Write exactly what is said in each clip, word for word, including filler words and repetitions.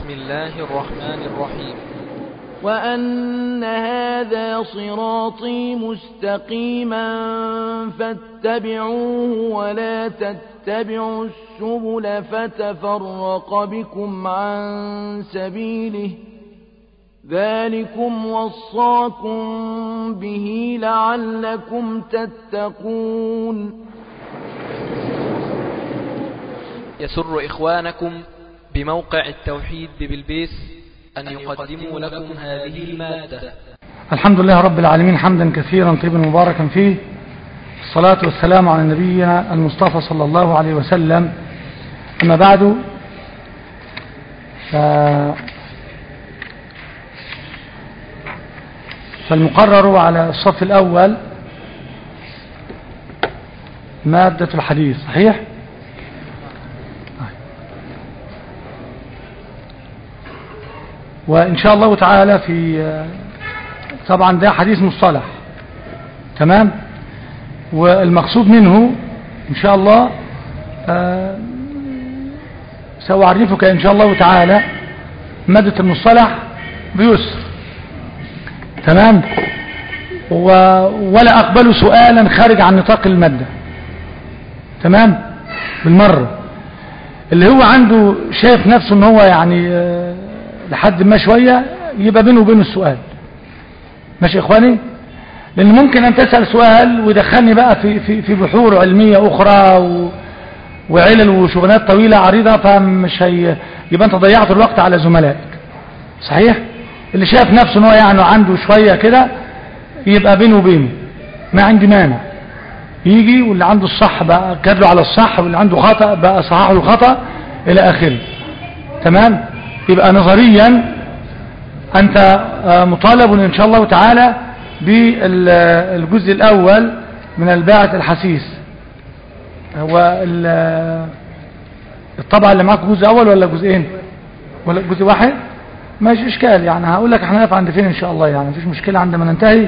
بسم الله الرحمن الرحيم. وأن هذا صراطي مستقيما فاتبعوه ولا تتبعوا السبل فتفرق بكم عن سبيله ذلكم وصاكم به لعلكم تتقون. يسر إخوانكم بموقع التوحيد ببلبيس أن يقدموا لكم هذه المادة. الحمد لله رب العالمين حمدا كثيرا طيبا مباركا فيه، الصلاة والسلام على نبينا المصطفى صلى الله عليه وسلم. أما بعد، ف... فالمقرر على الصف الأول مادة الحديث، صحيح؟ وإن شاء الله تعالى في طبعا ده حديث مصطلح، تمام، والمقصود منه إن شاء الله آه سأعرفك إن شاء الله تعالى مادة المصطلح بيسر، تمام، ولا أقبل سؤالا خارج عن نطاق المادة، تمام، بالمرة. اللي هو عنده شايف نفسه ان هو يعني آه لحد ما شوية يبقى بينه وبين السؤال، ماشي إخواني؟ لأن ممكن أن تسأل سؤال ويدخلني بقى في, في, في بحور علمية أخرى و وعلل وشغلات طويلة عريضة، فمش هي يبقى أنت ضيعت الوقت على زملائك، صحيح؟ اللي شايف نفسه ان هو يعني عنده شوية كده يبقى بينه وبينه ما عندي مانع يجي، واللي عنده الصح بقى كدله على الصح، واللي عنده خطأ بقى صححه الخطأ إلى آخره، تمام؟ يبقى نظريا أنت مطالب إن شاء الله تعالى بالجزء الأول من الباعث الحسيس. هو الطبعة اللي معاك جزء أول ولا جزئين ولا جزء واحد؟ ماشي إشكال، يعني هقول لك احنا نقف عند فين إن شاء الله، يعني مفيش مشكلة عندما ننتهي،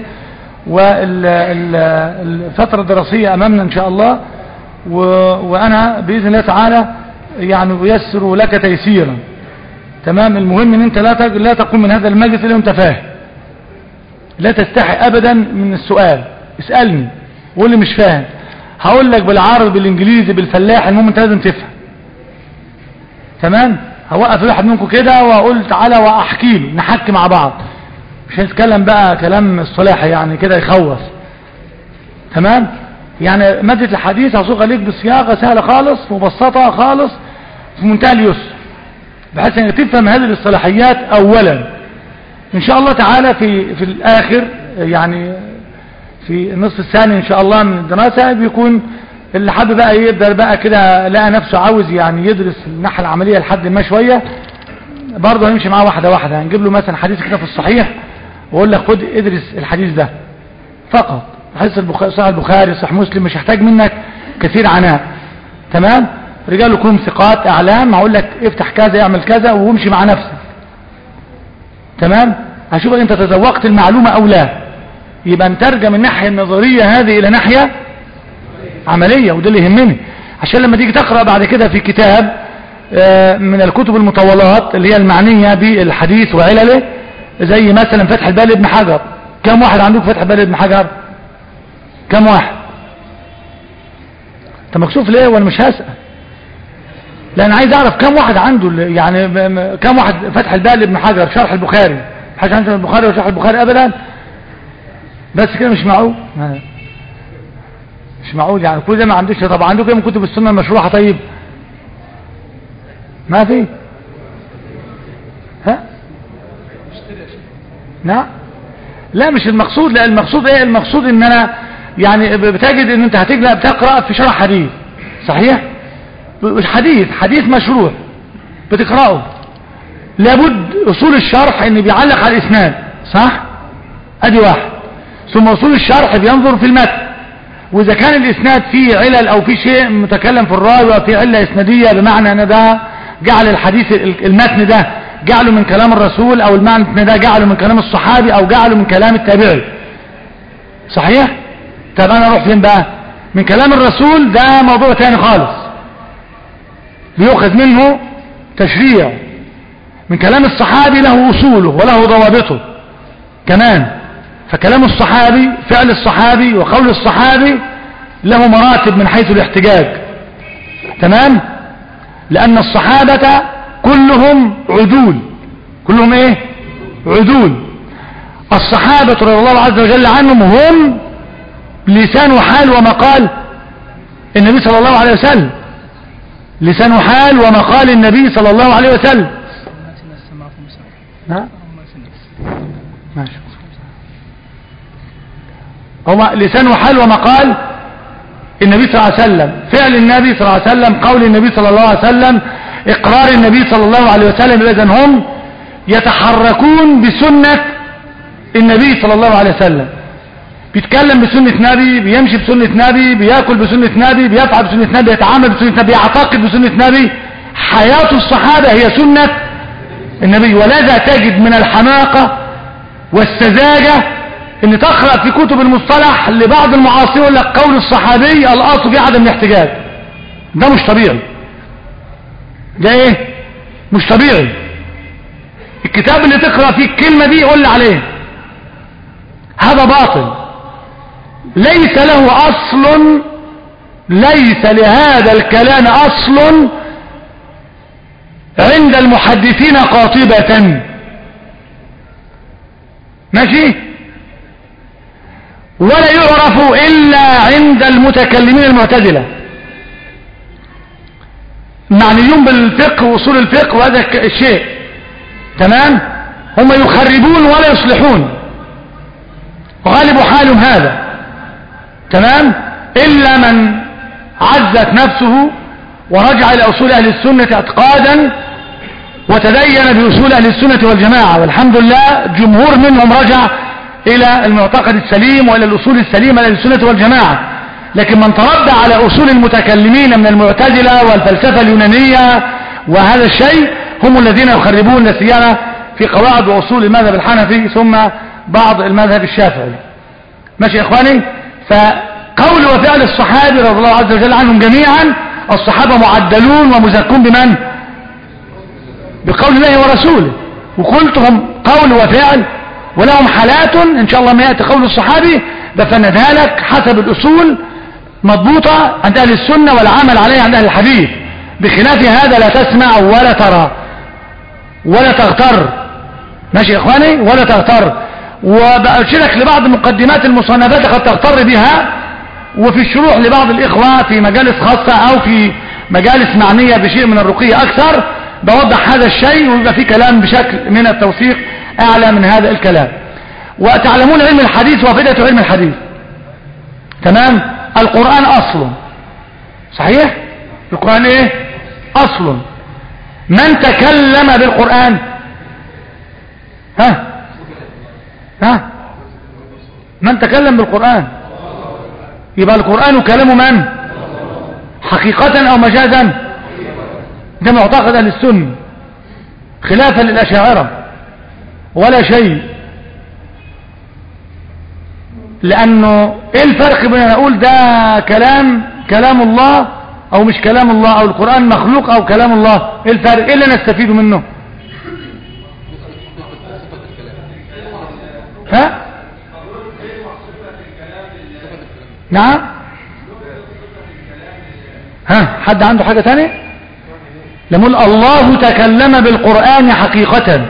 والفترة الدراسية أمامنا إن شاء الله، وأنا بإذن الله تعالى يعني أيسر لك تيسيرا، تمام. المهم ان انت لا لا تقوم من هذا المجلس الا وانت فاهم، لا تستحي ابدا من السؤال، اسالني وقول لي مش فاهم، هقول لك بالعربي بالانجليزي بالفلاح، المهم انت لازم تفهم، تمام. هوقف واحد منكم كده واقول تعالى واحكي له، نحكي مع بعض، مش هنتكلم بقى كلام اصطلاحي يعني كده يخوف، تمام. يعني مادة الحديث هصوغها ليك بصياغه سهله خالص مبسطه خالص في منتهى اليسر، بحيث انك تفهم هذه الاصطلاحيات اولا ان شاء الله تعالى. في في الاخر يعني في النصف الثاني ان شاء الله من الدراسة بيكون اللي حابب بقى يقدر بقى كده لقى نفسه عاوز يعني يدرس الناحية العملية لحد ما شوية، برضه هنمشي معاه واحدة واحدة. هنجيب له مثلا حديث كده في الصحيح واقول لك خد ادرس الحديث ده فقط، حديث البخاري صحيح البخاري صحيح مسلم، مش هحتاج منك كثير عناء، تمام. رجال كلهم ثقات اعلام، هقول لك افتح كذا اعمل كذا وامشي مع نفسك، تمام. هشوفك انت تذوقت المعلومة او لا، يبقى نترجم الناحية النظرية هذه الى ناحية عملية، وده اللي يهمني، عشان لما تيجي تقرأ بعد كده في كتاب من الكتب المطولات اللي هي المعنية بالحديث وعلله، زي مثلا فتح الباري ابن حجر. كم واحد عندك فتح الباري ابن حجر؟ كم واحد؟ انت مكسوف ليه وانا مش هسأل؟ لا انا عايز اعرف كم واحد عنده، يعني كم واحد فتح الباري لابن حجر شرح البخاري؟ حاجه عندنا البخاري وشرح البخاري ابدا؟ بس كده مش معقول، مش معقول يعني كل ده ما عندوش. طب عندكم ايه من كتب السنه المشروحه؟ طيب ما في، ها نعم، لا مش المقصود، لا المقصود ايه؟ المقصود ان انا يعني بتجد ان انت هتجي بتقرا في شرح حديث صحيح، الحديث حديث مشروع بتقرأه، لابد اصول الشرح ان بيعلق على الاسناد، صح؟ ادي واحد. ثم اصول الشرح بينظر في المتن، واذا كان الاسناد فيه علل او فيه شيء متكلم في الراوي وفيه علة اسنادية، بمعنى ان ده جعل الحديث المتن ده جعله من كلام الرسول، او المتن ده جعله من كلام الصحابي، او جعله من كلام التابعي، صحيح؟ طب انا اروح فين بقى؟ من كلام الرسول ده موضوع تاني خالص، بيؤخذ منه تشريع، من كلام الصحابي له أصوله وله ضوابطه كمان. فكلام الصحابي فعل الصحابي وقول الصحابي له مراتب من حيث الاحتجاج. تمام. لأن الصحابة كلهم عدول. كلهم ايه؟ عدول. الصحابة رضي الله عز وجل عنهم هم لسان حال ومقال النبي صلى الله عليه وسلم. لسان حال ومقال النبي صلى الله عليه وسلم. نعم ماشي. هو لسان حال ومقال النبي صلى الله عليه وسلم، فعل النبي صلى الله عليه وسلم، قول النبي صلى الله عليه وسلم، إقرار النبي صلى الله عليه وسلم. إذن هم يتحركون بسنة النبي صلى الله عليه وسلم. بيتكلم بسنة نبي، بيمشي بسنة نبي، بيأكل بسنة نبي، بيفعل بسنة نبي، يتعامل بسنة نبي، يعتقد بسنة نبي. حياة الصحابة هي سنة النبي. ولذا تجد من الحماقة والسذاجة ان تقرأ في كتب المصطلح لبعض المعاصرين يقول لك قول الصحابي الاصل في عدم الاحتجاج. ده مش طبيعي. ده ايه؟ مش طبيعي. الكتاب اللي تقرأ فيه الكلمة دي قول لي عليه. هذا باطل ليس له اصل، ليس لهذا الكلام اصل عند المحدثين قاطبة. ماشي. ولا يعرف إلا عند المتكلمين المعتزلة معنيون بالفقه وأصول الفقه وهذا الشيء. تمام. هم يخربون ولا يصلحون وغالب حالهم هذا. تمام. إلا من عزت نفسه ورجع إلى أصول أهل السنة اعتقادا وتدين بأصول أهل السنة والجماعة، والحمد لله جمهور منهم رجع إلى المعتقد السليم وإلى الأصول السليمة لأهل السنة والجماعة. لكن من تربى على أصول المتكلمين من المعتزلة والفلسفة اليونانية وهذا الشيء هم الذين يخربون لا سيما في قواعد وأصول المذهب الحنفي ثم بعض المذهب الشافعي. ماشي يا إخواني. فقول وفعل الصحابة رضي الله عز وجل عنهم جميعا، الصحابة معدلون ومزكون بمن؟ بقول الله ورسوله. وقلتهم قول وفعل ولهم حالات ان شاء الله ما يأتي قول الصحابي بفندها لك حسب الأصول مضبوطة عند أهل السنة والعمل عليها عند أهل الحديث. بخلاف هذا لا تسمع ولا ترى ولا تغتر. ماشي يا إخواني. ولا تغتر. وبأشرك لبعض مقدمات المصنفات قد تغتر بها، وفي الشروح لبعض الإخوة في مجالس خاصة أو في مجالس معنية بشيء من الرقي أكثر بوضح هذا الشيء ويبقى في كلام بشكل من التوثيق أعلى من هذا الكلام. وتعلمون علم الحديث وفائدة علم الحديث. تمام. القرآن أصل صحيح. القرآن إيه؟ أصل. من تكلم بالقرآن؟ ها ها من تكلم بالقرآن؟ يبقى القرآن كلام من؟ حقيقة أو مجازا؟ ده معتقد أهل السنة خلافا للأشاعرة ولا شيء. لأنه إيه الفرق بين أن أقول ده كلام كلام الله أو مش كلام الله، أو القرآن مخلوق أو كلام الله؟ إيه الفرق؟ إيه اللي نستفيد منه؟ ها؟ نعم. ها حد عنده حاجة تانية؟ لما نقول الله تكلم بالقرآن حقيقة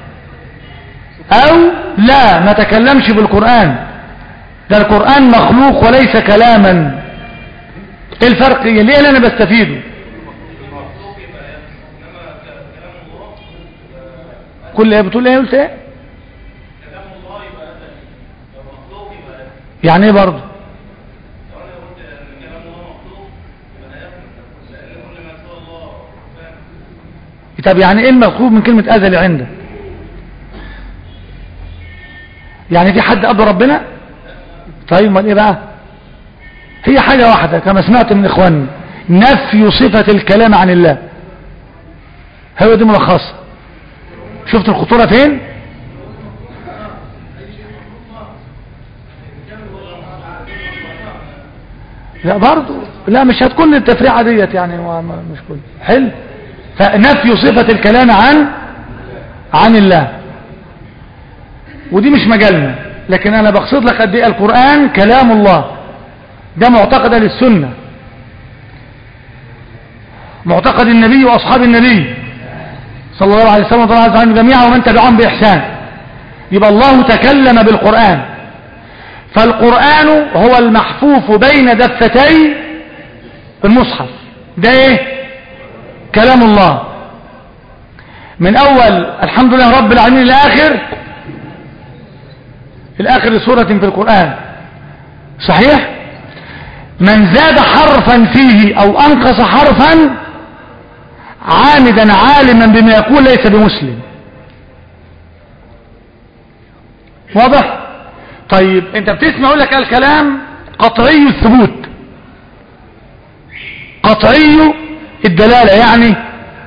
أو لا ما تكلمش بالقرآن، ده القرآن مخلوق وليس كلاما. ايه الفرق؟ ليه اللي انا بستفيده؟ كل ايه بتقول ايه؟ قلت ايه؟ يعني ايه برضه؟ طب يعني ايه المطلوب من كلمة ازلي عندك؟ يعني في حد قبل ربنا؟ طيب ما ايه بقى؟ هي حاجة واحدة كما سمعت من اخواني، نفي صفة الكلام عن الله. هو دي ملخصة. شفت الخطورة فين؟ لا برضو لا مش هتكون التفريعة ديت يعني مش كل حل. فنفي صفة الكلام عن عن الله، ودي مش مجالنا، لكن انا بقصد لك قد ايه القرآن كلام الله. ده معتقد للسنة، معتقد النبي واصحاب النبي صلى الله عليه وسلم وطلع عنهم جميعا ومن تبعهم بإحسان. يبقى الله تكلم بالقرآن، فالقرآن هو المحفوف بين دفتي المصحف، ده ايه؟ كلام الله، من اول الحمد لله رب العالمين الاخر الاخر سورة في القرآن. صحيح؟ من زاد حرفا فيه او انقص حرفا عامدا عالما بما يقول ليس بمسلم. واضح؟ طيب انت بتسمع اقول لك الكلام قطعي الثبوت، قطعي الدلالة، يعني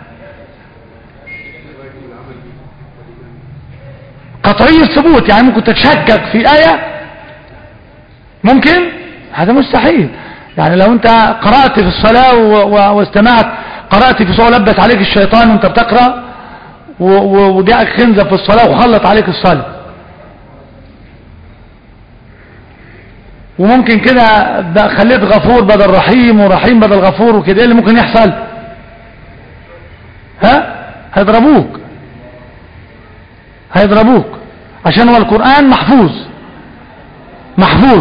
قطعي الثبوت، يعني ممكن تتشكك في آية، ممكن، هذا مستحيل. يعني لو انت قرأت في الصلاة واستمعت، قرأت في صلاة لبس عليك الشيطان وانت بتقرأ وجاءك خنزة في الصلاة وخلط عليك الصلاة، وممكن كده خليت غفور بدل رحيم ورحيم بدل غفور وكده، ايه اللي ممكن يحصل؟ ها؟ هيضربوك، هيضربوك عشان هو القرآن محفوظ محفوظ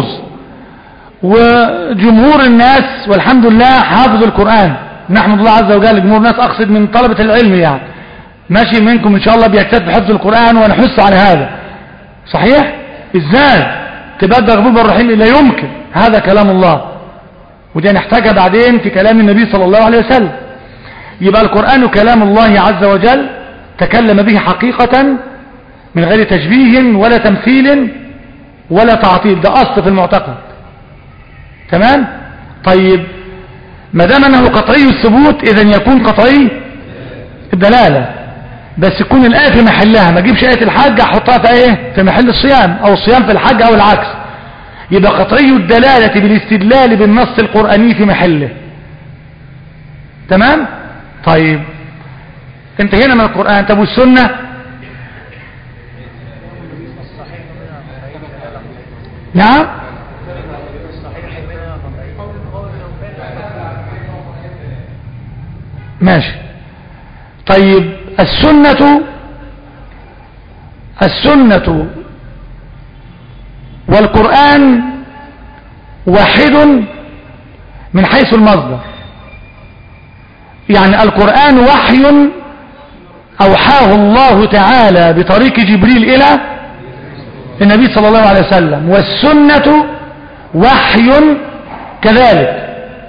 وجمهور الناس والحمد لله حافظ القرآن، نحمد الله عز وجل. جمهور الناس اقصد من طلبة العلم، يعني ماشي منكم ان شاء الله بيجتهد بحفظ القرآن ونحث على هذا. صحيح؟ ازاي تبدأ غفور بالرحيم؟ لا يمكن، هذا كلام الله، ودي نحتاجها بعدين في كلام النبي صلى الله عليه وسلم. يبقى القرآن كلام الله عز وجل تكلم به حقيقة من غير تشبيه ولا تمثيل ولا تعطيل، ده أصل في المعتقد. تمام؟ طيب ما دام انه قطعي الثبوت اذا يكون قطعي الدلالة، بس يكون الآية في محلها، ما اجيبش آية الحج احطها في ايه؟ في محل الصيام، او الصيام في الحج او العكس. يبقى قطعي الدلالة بالاستدلال بالنص القرآني في محله. تمام؟ طيب انتهينا من القرآن. طب والسنة؟ نعم؟ ماشي. طيب السنة السنة والقرآن واحد من حيث المصدر، يعني القرآن وحي أوحاه الله تعالى بطريق جبريل إلى النبي صلى الله عليه وسلم، والسنة وحي كذلك.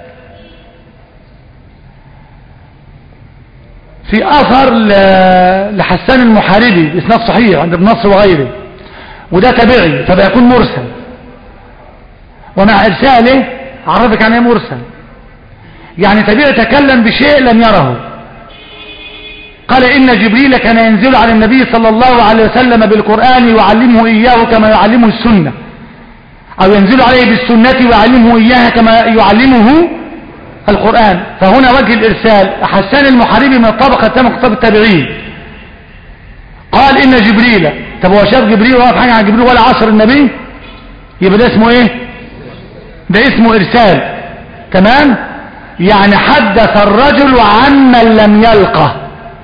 في أثر لحسان المحاربي بإسناد صحيح عند ابن نصر وغيره، وده تبعي فبيكون مرسل، ومع إرساله عرفك عن ايه مرسل، يعني تبعي تكلم بشيء لم يره. قال إن جبريل كان ينزل على النبي صلى الله عليه وسلم بالقرآن يعلمه إياه كما يعلمه السنة، أو ينزل عليه بالسنة ويعلمه إياها كما يعلمه القرآن. فهنا وجه الإرسال. حسان المحاربي من الطبقة الثامنة كتاب التابعين قال إن جبريل، طب هو شاف جبريل وقف حاجة عن جبريل ولا عصر النبي؟ يبقى ده اسمه ايه؟ ده اسمه إرسال. تمام؟ يعني حدث الرجل عمن لم يلقه،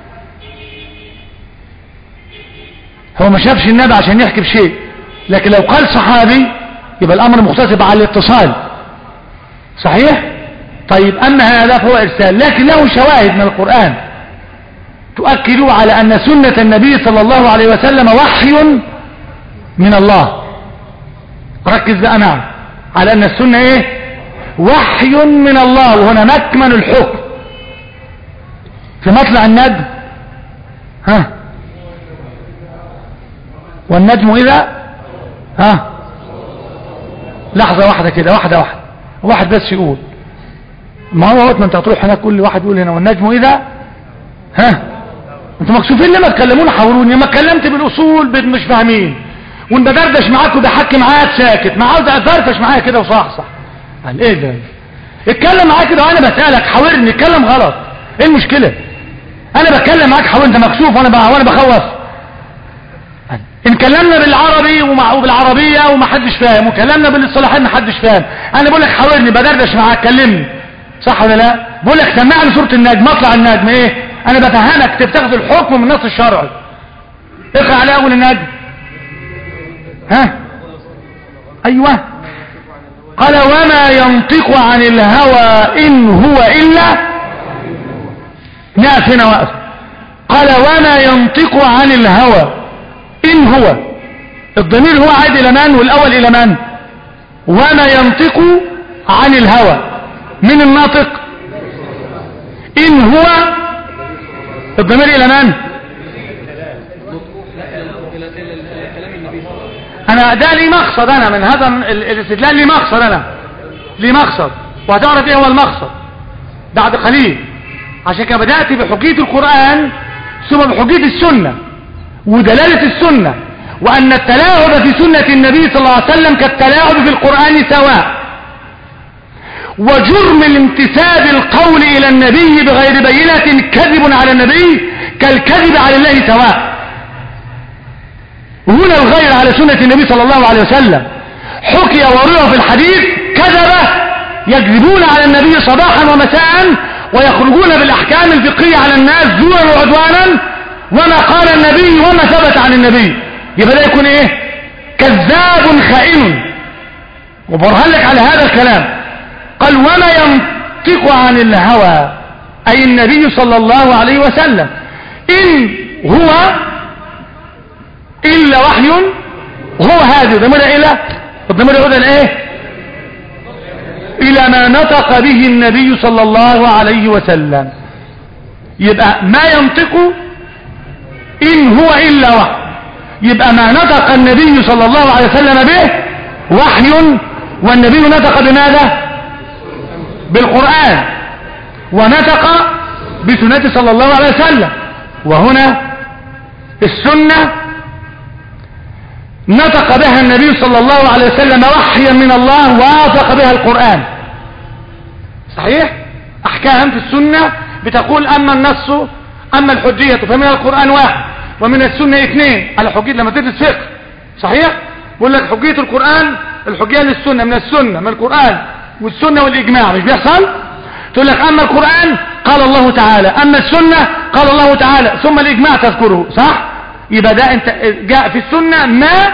هو ما شافش النبي عشان يحكي بشيء، لكن لو قال صحابي يبقى الأمر مختلف على الاتصال. صحيح؟ طيب أما هذا فهو إرسال، لكن له شواهد من القرآن تؤكد على أن سنة النبي صلى الله عليه وسلم وحي من الله. ركز بقى معي على أن السنة إيه؟ وحي من الله، وهنا مكمن الحكم في مطلع النجم. ها؟ والنجم إذا ها؟ لحظة واحدة كده، واحدة واحدة، واحد بس يقول، ما هو وقت ما انت هتروح هناك كل واحد يقول هنا والنجم إذا ها؟ انتوا مكسوفين لما تكلمونا حاولوني، لما اتكلمت بالاصول مش فاهمين، وان بدردش معاك وبحكي معاك ساكت، ما عاوز افرفش معايا كده وصحصح. قال ايه ده؟ اتكلم معاك كده وانا بسالك حاورني، اتكلم غلط، ايه المشكله؟ انا بتكلم معاك حاول، انت مكسوف وانا وانا بخوف؟ ان كلمنا بالعربي ومع وبالعربية وما حدش فاهم، وكلمنا بالاصطلاحات ما حدش فاهم، انا بقول لك حاورني بدردش معاك كلمني، صح ولا لا؟ بقول لك سمعني سورة النجم، اطلع النجم ايه، انا بفهمك تاخد الحكم من النص الشرعي. اقرأ على اول النجم. ها ايوه. قال وما ينطق عن الهوى ان هو الا، نقف هنا وقف. قال وما ينطق عن الهوى ان هو، الضمير هو عائد الى من والاول الى من؟ وما ينطق عن الهوى، من الناطق؟ ان هو الضمير الى من؟ انا ده لي مقصد، انا من هذا الاستدلال لي مقصد، انا لي مقصد، وهتعرف ايه هو المقصد بعد قليل. عشان كده بدأت بحجية القرآن ثم بحجية السنة ودلالة السنة، وأن التلاعب في سنة النبي صلى الله عليه وسلم كالتلاعب في القرآن سواء، وجرم الامتثال القول إلى النبي بغير بينة كذب على النبي كالكذب على الله سواء. هنا الغير على سنة النبي صلى الله عليه وسلم حكي وروى في الحديث كذبة يكذبون على النبي صباحا ومساء ويخرجون بالأحكام الفقهية على الناس زورا وعدوانا، وما قال النبي وما ثبت عن النبي، يبقى ده يكون ايه؟ كذاب خائن. وبرهن لك على هذا الكلام. قال وما ينطق عن الهوى أي النبي صلى الله عليه وسلم إن هو إلا وحي، هو هذا ضمير إلى، الضمير يعود إيه؟ إلى ما نطق به النبي صلى الله عليه وسلم. يبقى ما ينطق إن هو إلا وحي، يبقى ما نطق النبي صلى الله عليه وسلم به وحي، والنبي نطق بماذا؟ بالقرآن، ونطق بسنة صلى الله عليه وسلم. وهنا السنة نطق بها النبي صلى الله عليه وسلم وحيا من الله وافق بها القرآن. صحيح؟ أحكام في السنة بتقول أما النص أما الحجية فمن القرآن واحد ومن السنة اثنين، على حجية لما تدرس فقه. صحيح؟ بقول لك حجية القرآن، الحجية للسنة من السنة من القرآن والسنة والإجماع، مش بيحصل؟ تقول لك أما القرآن قال الله تعالى، أما السنة قال الله تعالى، ثم الإجماع تذكره، صح؟ يبقى ده انت جاء في السنة ما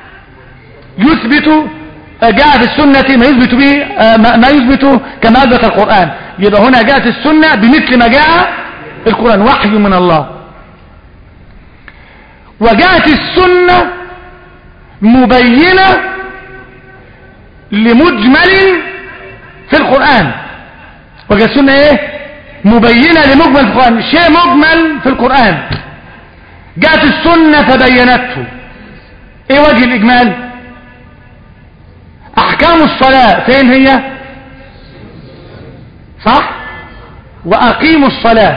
يثبت، جاء في السنة ما يثبت به ما يثبت كما أثبت القرآن. يبقى هنا جاءت السنة بمثل ما جاء القرآن وحي من الله. وجاءت السنة مبينة لمجمل في القرآن. وجاءت السنة ايه؟ مبينة لمجمل في القرآن، شيء مجمل في القرآن جاءت السنة فبينته. ايه وجه الإجمال؟ أحكام الصلاة فين هي؟ صح؟ وأقيموا الصلاة.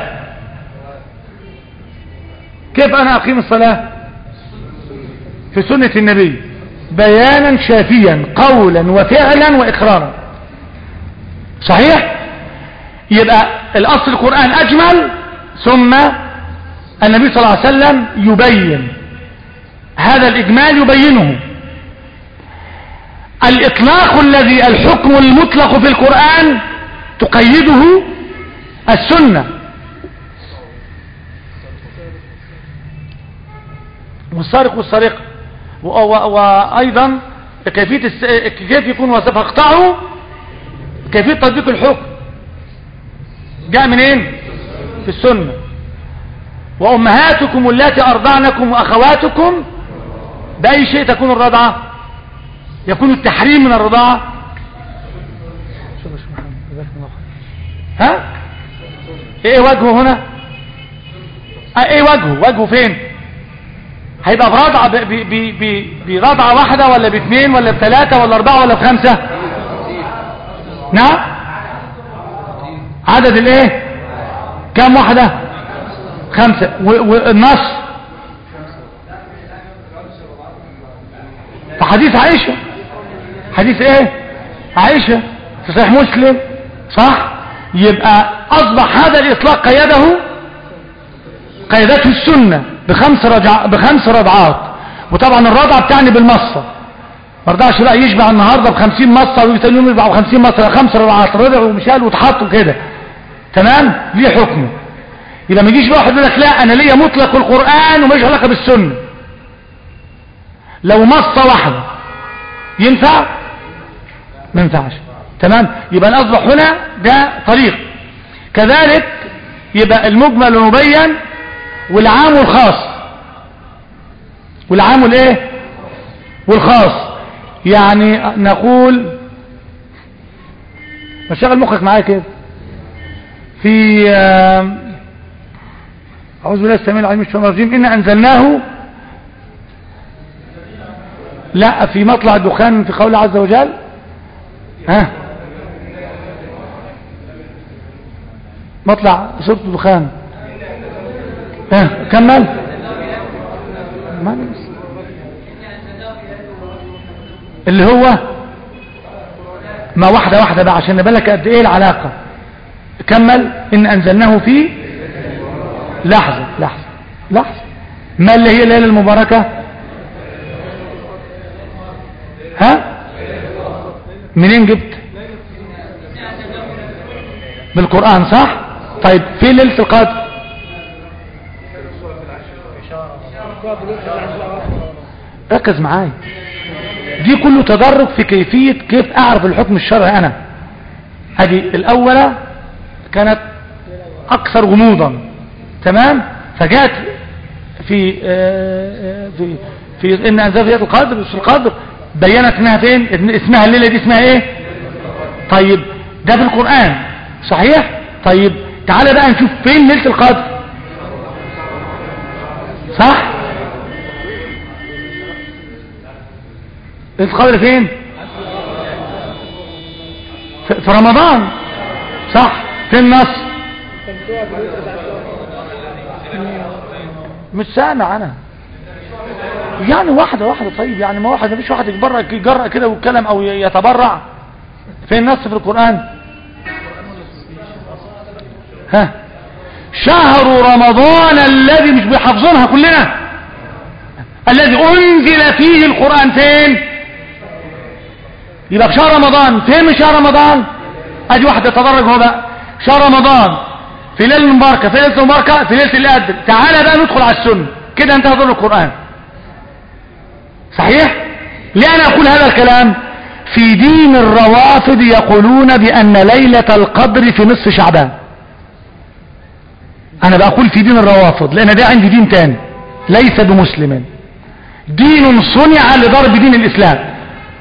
كيف أنا أقيم الصلاة؟ في سنة النبي بيانا شافيا قولا وفعلا وإقرارا. صحيح؟ يبقى الأصل القرآن أجمل، ثم النبي صلى الله عليه وسلم يبين هذا الإجمال، يبينه. الإطلاق الذي الحكم المطلق في القرآن تقيده السنة. والسارق والسارقة، وأيضا كيفية كيف يكون وصفها اقطعوا، كيفية تطبيق الحكم جاء منين؟ في السنة. وأمهاتكم اللاتي أرضعنكم وأخواتكم، بأي شيء تكون الرضعة؟ يكون التحريم من الرضاعة. ها؟ ايه وجهه هنا؟ ايه وجهه؟ وجهه فين؟ هيبقى برضعة برضعة واحدة ولا باثنين ولا بثلاثة ولا اربعة ولا بخمسة؟ نعم؟ عدد الايه؟ كم واحدة؟ خمسة. والنص فحديث عائشة، حديث ايه؟ عائشة في صحيح مسلم، صح؟ يبقى اصبح هذا الاطلاق قيده قيدته السنة بخمس رجع بخمس رضعات، وطبعا الرضعة بتعني بالمصة، ما رضعش بقى يشبع النهارده بخمسين مصة ويجي تاني يوم يشبع بخمسين مصة، خمس رضعات رضع ومشال واتحط كده، تمام؟ ليه حكمه. يبقى ما يجيش بقى واحد يقول لك لا انا ليا مطلق القرآن وماليش علاقة بالسنة. لو مصة واحدة ينفع؟ ما ينفعش، تمام؟ يبقى الاصبح هنا ده طريق. كذلك يبقى المجمل والمبين والعام والخاص، والعام والايه والخاص. يعني نقول مشغل مخك معايا كده في اعوذ بالله السميع العليم من الشيطان الرجيم، ان انزلناه، لا في مطلع الدخان في قوله عز وجل، ها مطلع سورة الدخان، ها كمل ما اللي هو ما واحدة واحدة بقى عشان نبالك قد ايه العلاقة. كمل. ان انزلناه في لحظة لحظة لحظة ما اللي هي الليلة المباركة؟ ها منين جبت؟ بالقرآن صح؟ طيب في ليلة القدر؟ ركز معايا، دي كله تدرج في كيفية كيف اعرف الحكم الشرعي. انا ادي الاولى كانت اكثر غموضا، تمام؟ فجاءت في في في ان انزل في القدر في القدر بينت انها فين، اسمها الليلة دي اسمها ايه؟ طيب ده في القرآن صحيح؟ طيب تعالى بقى نشوف فين ليلة القدر، صح؟ ليلة القدر فين؟ في رمضان صح؟ في النص مش سامع انا يعني واحدة واحدة. طيب يعني ما واحد مفيش واحد يتبرع يجرأ كده ويتكلم او يتبرع. فين النص في القرآن؟ ها شهر رمضان الذي مش بيحفظونها كلنا الذي انزل فيه القرآن فين؟ يبقى في شهر رمضان. فين من شهر رمضان؟ ادي واحدة تدرج هو بقى شهر رمضان في ليلة المباركة، في ليلة المباركة في ليلة القدر. تعالى بقى ندخل على السنة كده انتهى دور القرآن صحيح؟ ليه انا اقول هذا الكلام؟ في دين الروافض يقولون بان ليلة القدر في نصف شعبان. انا بقول في دين الروافض لان ده عندي دين تاني ليس بمسلم، دين صنع لضرب دين الاسلام.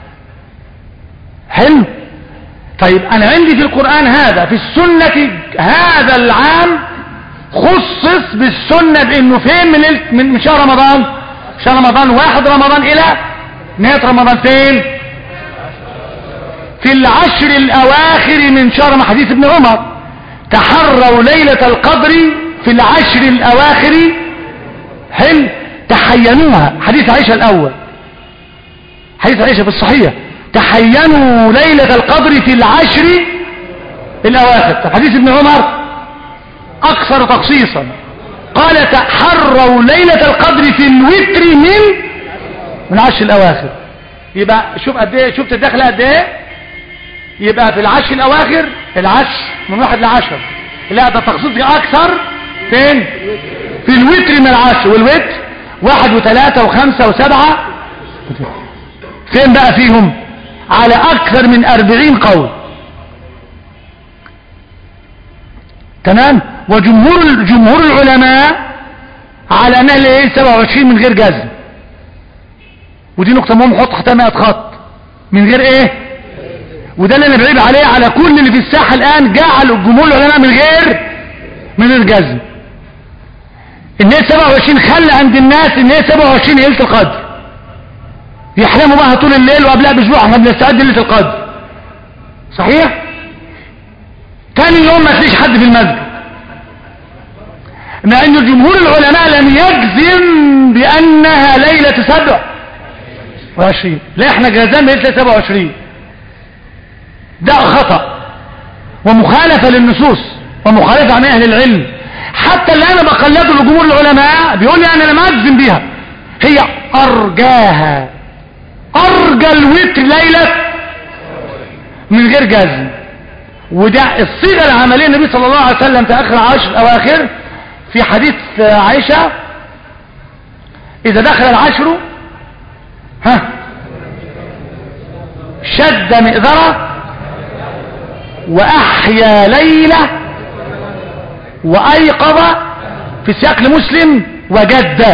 حلو. طيب انا عندي في القرآن هذا، في السنة هذا العام خصص بالسنة بانه فين من من شهر رمضان؟ شهر رمضان واحد رمضان الى نهاية رمضان فين؟ في العشر الاواخر من شهر، مع حديث ابن عمر تحروا ليلة القدر في العشر الاواخر. حلو. تحينوها، حديث عائشة الاول، حديث عائشة في الصحيح، تحينوا ليلة القدر في العشر الاواخر. حديث ابن عمر اكثر تخصيصا، قال تحروا ليلة القدر في الوتر من من عشر الاواخر. يبقى شوف قد ايه، شفت الدخله قد ايه؟ يبقى في العشر الاواخر، العشر من واحد لعشر. لا ده تخصيص اكثر فين؟ في الوتر من العشر. والوتر واحد وثلاثة وخمسة وسبعة. فين بقى فيهم؟ على اكثر من اربعين قول، تمام؟ وجمهور جمهور العلماء على انها ايه سبعة وعشرين من غير جزم. ودي نقطة مهمة نحط تحتها مئة خط، من غير ايه؟ وده اللي انا بعيب عليه على كل اللي في الساحة الان، جعلوا جمهور العلماء من غير من غير جزم. ان هي سبعة وعشرين خلى عند الناس ان هي سبعة وعشرين ليلة القدر، يحلموا بها طول الليل وقبلها باسبوع احنا بنستعد ليلة القدر صحيح؟ تاني يوم ما تلاقيش حد في المسجد، مع ان جمهور العلماء لم يجزم بانها ليلة سبع وعشرين. لا احنا جزمنا ليلة سبع وعشرين. ده خطأ ومخالفة للنصوص ومخالفة عن اهل العلم. حتى اللي انا بقلده لجمهور العلماء بيقول لي انا لم اجزم بيها، هي أرجاها، أرجى الوتر ليلة من غير جزم. وده الصيغة العملية النبي صلى الله عليه وسلم في آخر عشر الأواخر في حديث عائشة إذا دخل العشر ها شد مئذرة وأحيا ليلة وأيقظ في سياق لمسلم وجد.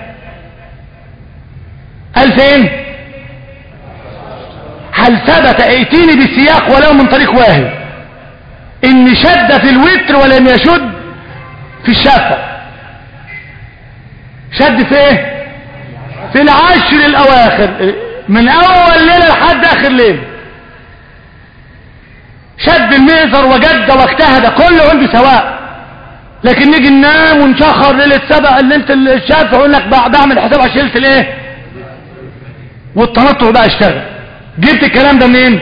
قال فين؟ هل ثبت ائتيني بسياق ولو من طريق واحد ان شد في الوتر ولم يشد في الشفع؟ شد في ايه؟ في العشر الاواخر من اول ليله لحد اخر ليله. شد المئزر وجد واجتهد كله عنده سواء. لكن نيجي ننام ونشخر ليله سبع ليله الشفع ويقول لك بعمل حساب عشان ليله الايه والتنطع بقى اشتغل. جبت الكلام ده منين؟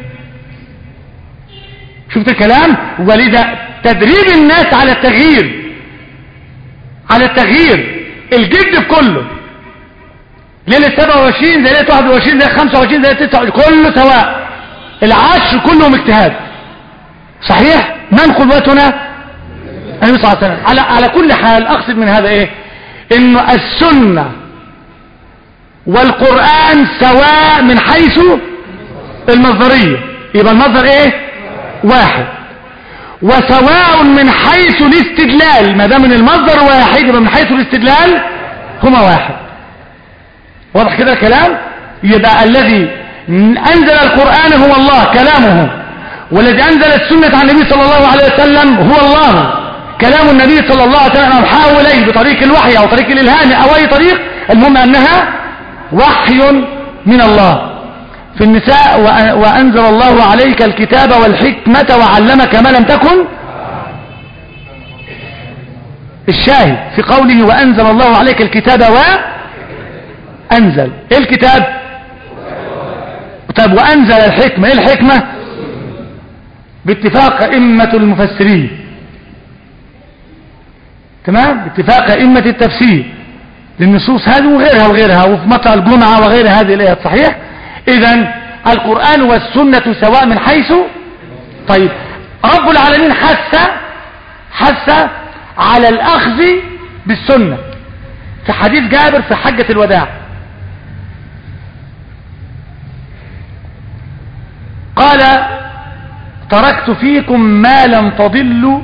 شفت الكلام؟ ولذا تدريب الناس على التغيير، على التغيير الجد في كله. ليله سبعة وعشرين زي ليله واحد وعشرين زي خمسة وعشرين زي تسعة وعشرين كله سواء. العشر كلهم اجتهاد. صحيح؟ من قدوتنا؟ النبي صلى الله عليه وسلم. على على كل حال اقصد من هذا ايه؟ انه السنه والقرآن سواء من حيث المصدرية، يبقى المصدر ايه؟ واحد. وسواء من حيث الاستدلال، ما دام من المصدر واحد يبقى من حيث الاستدلال هما واحد. واضح كده الكلام؟ يبقى الذي انزل القرآن هو الله كلامه، والذي انزل السنة عن النبي صلى الله عليه وسلم هو الله كلام النبي صلى الله عليه وسلم اوحاه اليه بطريق الوحي او طريق الالهام او اي طريق، المهم انها وحي من الله. في النساء وأنزل الله عليك الكتاب والحكمة وعلمك ما لم تكن. الشاهد في قوله وأنزل الله عليك الكتاب وأنزل إيه الكتاب؟ طب وأنزل الحكمة إيه الحكمة؟ باتفاق أئمة المفسرين، تمام؟ باتفاق أئمة التفسير للنصوص هذه وغيرها وغيرها وفي مطلع الجمعة وغير هذه الآيات. صحيح؟ إذن القرآن والسنة سواء من حيث. طيب رب العالمين حث حث على الأخذ بالسنة في حديث جابر في حجة الوداع. قال تركت فيكم ما لم تضلوا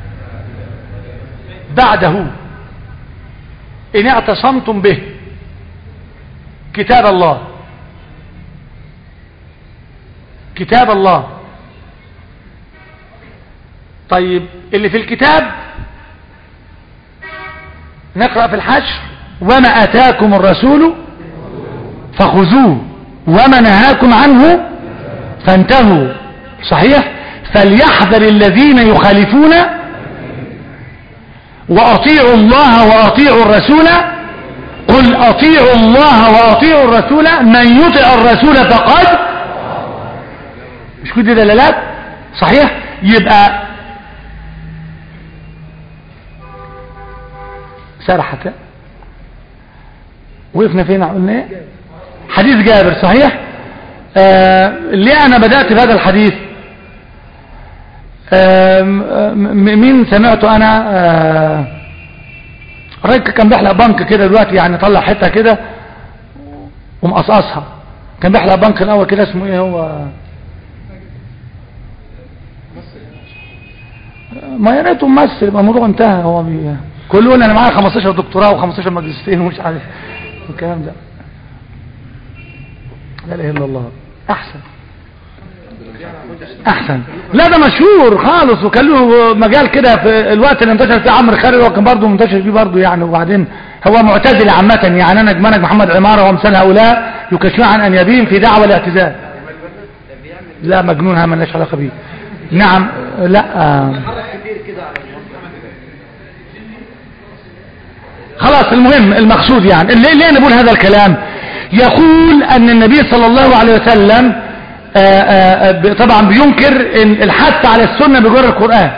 بعده إن اعتصمتم به، كتاب الله، كتاب الله. طيب اللي في الكتاب نقرأ في الحشر وما أتاكم الرسول فخذوه وما نهاكم عنه فانتهوا. صحيح؟ فليحذر الذين يخالفون وأطيعوا الله وأطيعوا الرسول. قل أطيعوا الله وأطيعوا الرسول من يطع الرسول فقد. مش كده دلالات؟ صحيح؟ يبقى سرحت وقفنا فين؟ قلنا ايه؟ حديث جابر. صحيح؟ آه ليه انا بدأت بهذا الحديث؟ آه مين سمعته انا؟ آه الراجل كان بيحلق بنك كده دلوقتي، يعني طلع حته كده ومقصقصها. كان بيحلق بنك الاول كده اسمه ايه هو؟ ما يا ريته ممثل يبقى الموضوع انتهى. هو بي... كله انا معايا خمستاشر دكتوراه وخمستاشر ماجستير ومش عارف الكلام ده. لا اله الا الله. احسن احسن. لا ده مشهور خالص وكان له مجال كده في الوقت اللي انتشر فيه عمرو خالد، وكان برضه منتشر فيه برضه يعني. وبعدين هو معتزل عامه يعني. انا جمانك محمد عماره وامثال هؤلاء يكشفون عن انيابهم في دعوه الاعتزال. لا مجنون، ما لناش علاقه بيه. نعم. لا آه. خلاص المهم المقصود يعني ليه, ليه نقول هذا الكلام؟ يقول ان النبي صلى الله عليه وسلم آآ آآ طبعا بينكر إن الحث على السنة بجر القرآن،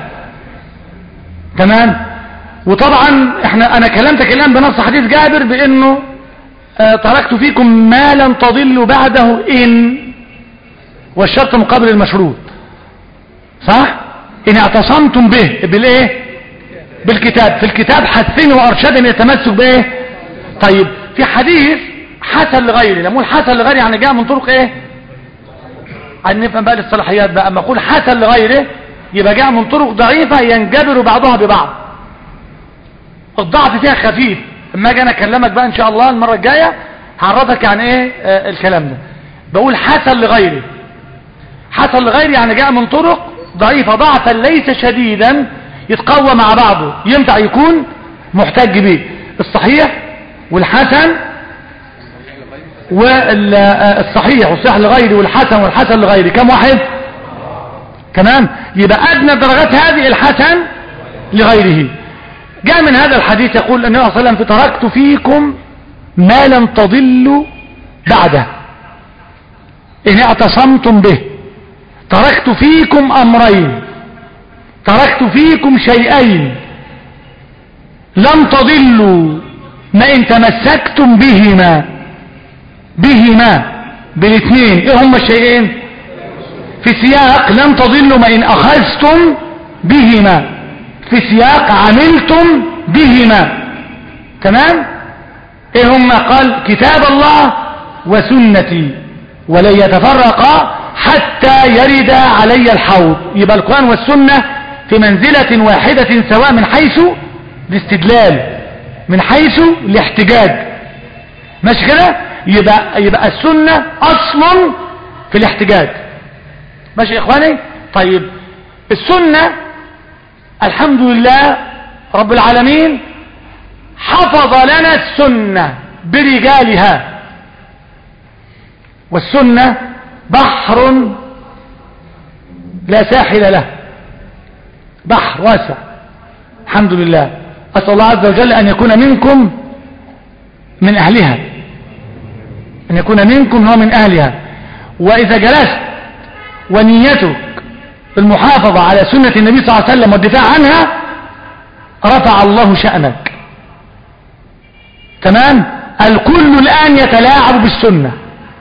تمام؟ وطبعا احنا انا كلمتك الان بنص حديث جابر بانه آه تركت فيكم ما لن تضلوا بعده إن، والشرط مقابل المشروط، صح؟ إن اعتصمتم به بالإيه؟ بالكتاب. في الكتاب حثني وأرشدني التمسك بإيه؟ طيب في حديث حسن لغيره، لما أقول حسن لغيره يعني جاء من طرق إيه؟ عن نفهم بقى للصلاحيات بقى. أما أقول حسن لغيره يبقى جاء من طرق ضعيفة ينجبر بعضها ببعض، الضعف فيها خفيف. اما اجي انا اكلمك بقى ان شاء الله المرة الجاية هعرفك يعني ايه آه الكلام ده. بقول حسن لغيره، حسن لغيره يعني جاء من طرق ضعيفة ضعفا ليس شديدا يتقوى مع بعضه، ينفع يكون محتج به. الصحيح والحسن والصحيح والصحيح لغيره والحسن والحسن لغيره كم واحد؟ تمام. يبقى ادنى درجات هذه الحسن لغيره. جاء من هذا الحديث يقول النبي صلى الله عليه وسلم تركت فيكم ما لن تضلوا بعده إن اعتصمتم به. تركت فيكم أمرين، تركت فيكم شيئين لن تضلوا ما إن تمسكتم بهما، بهما بالاثنين. إيه هما الشيئين؟ في سياق لن تضلوا ما إن أخذتم بهما، في سياق عملتم بهما. تمام. ايه هما؟ قال كتاب الله وسنتي ولن يتفرقا حتى يرد علي الحوض. يبقى القرآن والسنة في منزلة واحدة سواء من حيث الاستدلال، من حيث الاحتجاج، ماشي كده؟ يبقى, يبقى السنة اصل في الاحتجاج، ماشي يا اخواني؟ طيب السنة الحمد لله رب العالمين حفظ لنا السنة برجالها، والسنة بحر لا ساحل له، بحر واسع الحمد لله. أسأل الله عز وجل أن يكون منكم من أهلها، أن يكون منكم هو من أهلها. وإذا جلست ونيتك المحافظة على سنة النبي صلى الله عليه وسلم والدفاع عنها رفع الله شأنك. تمام. الكل الآن يتلاعب بالسنة،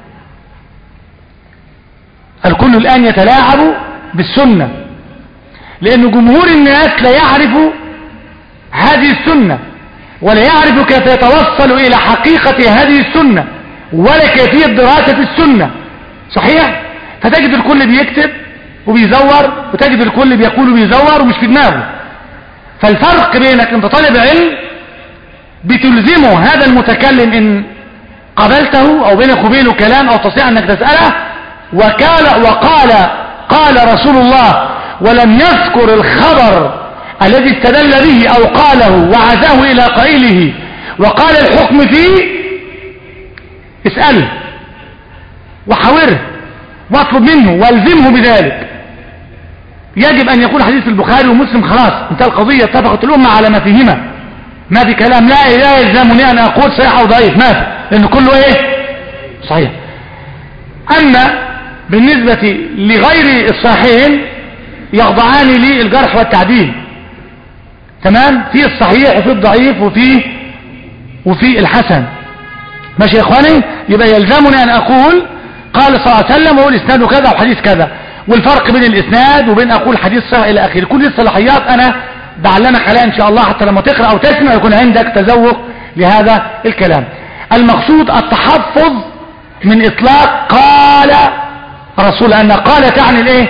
الكل الآن يتلاعب بالسنة، لأن جمهور الناس لا يعرف هذه السنة ولا يعرف كيف يتوصل إلى حقيقة هذه السنة ولا كيفية دراسة السنة. صحيح؟ فتجد الكل بيكتب وبيزور، وتجد الكل بيقول وبيزور ومش في دماغه. فالفرق بينك انت طالب علم بتلزمه هذا المتكلم ان قابلته او بينك وبينه كلام او تستطيع انك تسأله، وقال وقال قال رسول الله ولم يذكر الخبر الذي استدل به او قاله وعزاه الى قائله وقال الحكم فيه، اسأله وحاوره واطلب منه والزمه بذلك. يجب ان يكون حديث البخاري ومسلم خلاص انتهى القضية، اتفقت الامة على ما فيهما، ما في كلام لا لا يلزمني ان اقول صحيح او ضعيف، ما في، لان كله ايه؟ صحيح. اما بالنسبة لغير الصحيحين يخضعان للجرح والتعديل. تمام. في الصحيح وفي الضعيف وفي وفي الحسن، ماشي يا اخواني؟ يبقى يلزمني ان اقول قال صلى الله عليه وسلم وهو الاسناد كذا وحديث كذا، والفرق بين الاسناد وبين اقول حديث صحيح الى اخره. كل الصلاحيات انا بعلمك عليها ان شاء الله، حتى لما تقرأ او تسمع يكون عندك تذوق لهذا الكلام. المقصود التحفظ من اطلاق قال رسول، ان قال تعني الايه؟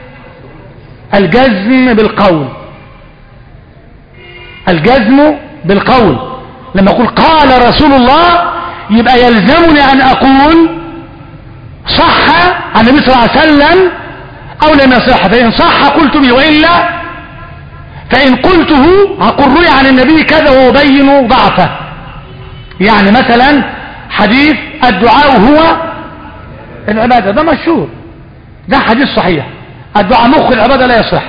الجزم بالقول، الجزم بالقول. لما اقول قال رسول الله يبقى يلزمني ان اقول صح عن النبي صلى الله عليه وسلم او لم يصح. فان صح قلت به، والا فان قلته هقول روي عن النبي كذا وابين ضعفه. يعني مثلا حديث الدعاء هو العبادة، ده مشهور، ده حديث صحيح. الدعاء مخ العبادة لا يصح.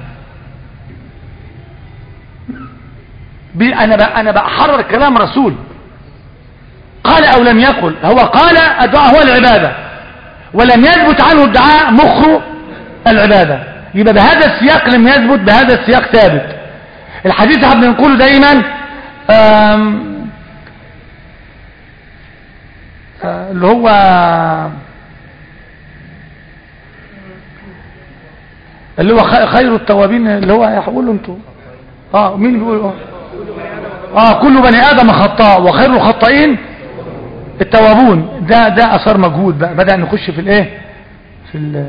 انا انا بحرر كلام رسول قال او لم يقل، هو قال الدعاء هو العبادة ولم يثبت عنه الدعاء مخ العبادة، يبقى بهذا السياق لم يثبت، بهذا السياق ثابت. الحديث احنا بنقوله دايما اللي هو اللي هو خير التوابين، اللي هو هيقولوا انتوا اه مين بيقول اه كل بني ادم خطاء وخير الخطائين التوابون. ده ده اثر مجهود بقى، بدأ نخش في الايه في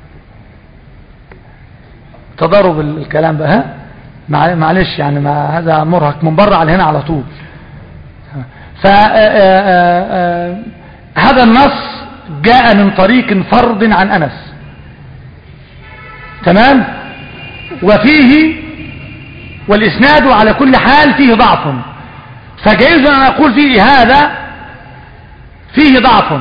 تضارب الكلام بقى. ها معلش يعني ما هذا مرهق من بره على هنا على طول. ف هذا النص جاء من طريق فرد عن انس، تمام، وفيه والاسناد على كل حال فيه ضعف، فجائز ان اقول فيه هذا فيه ضعف،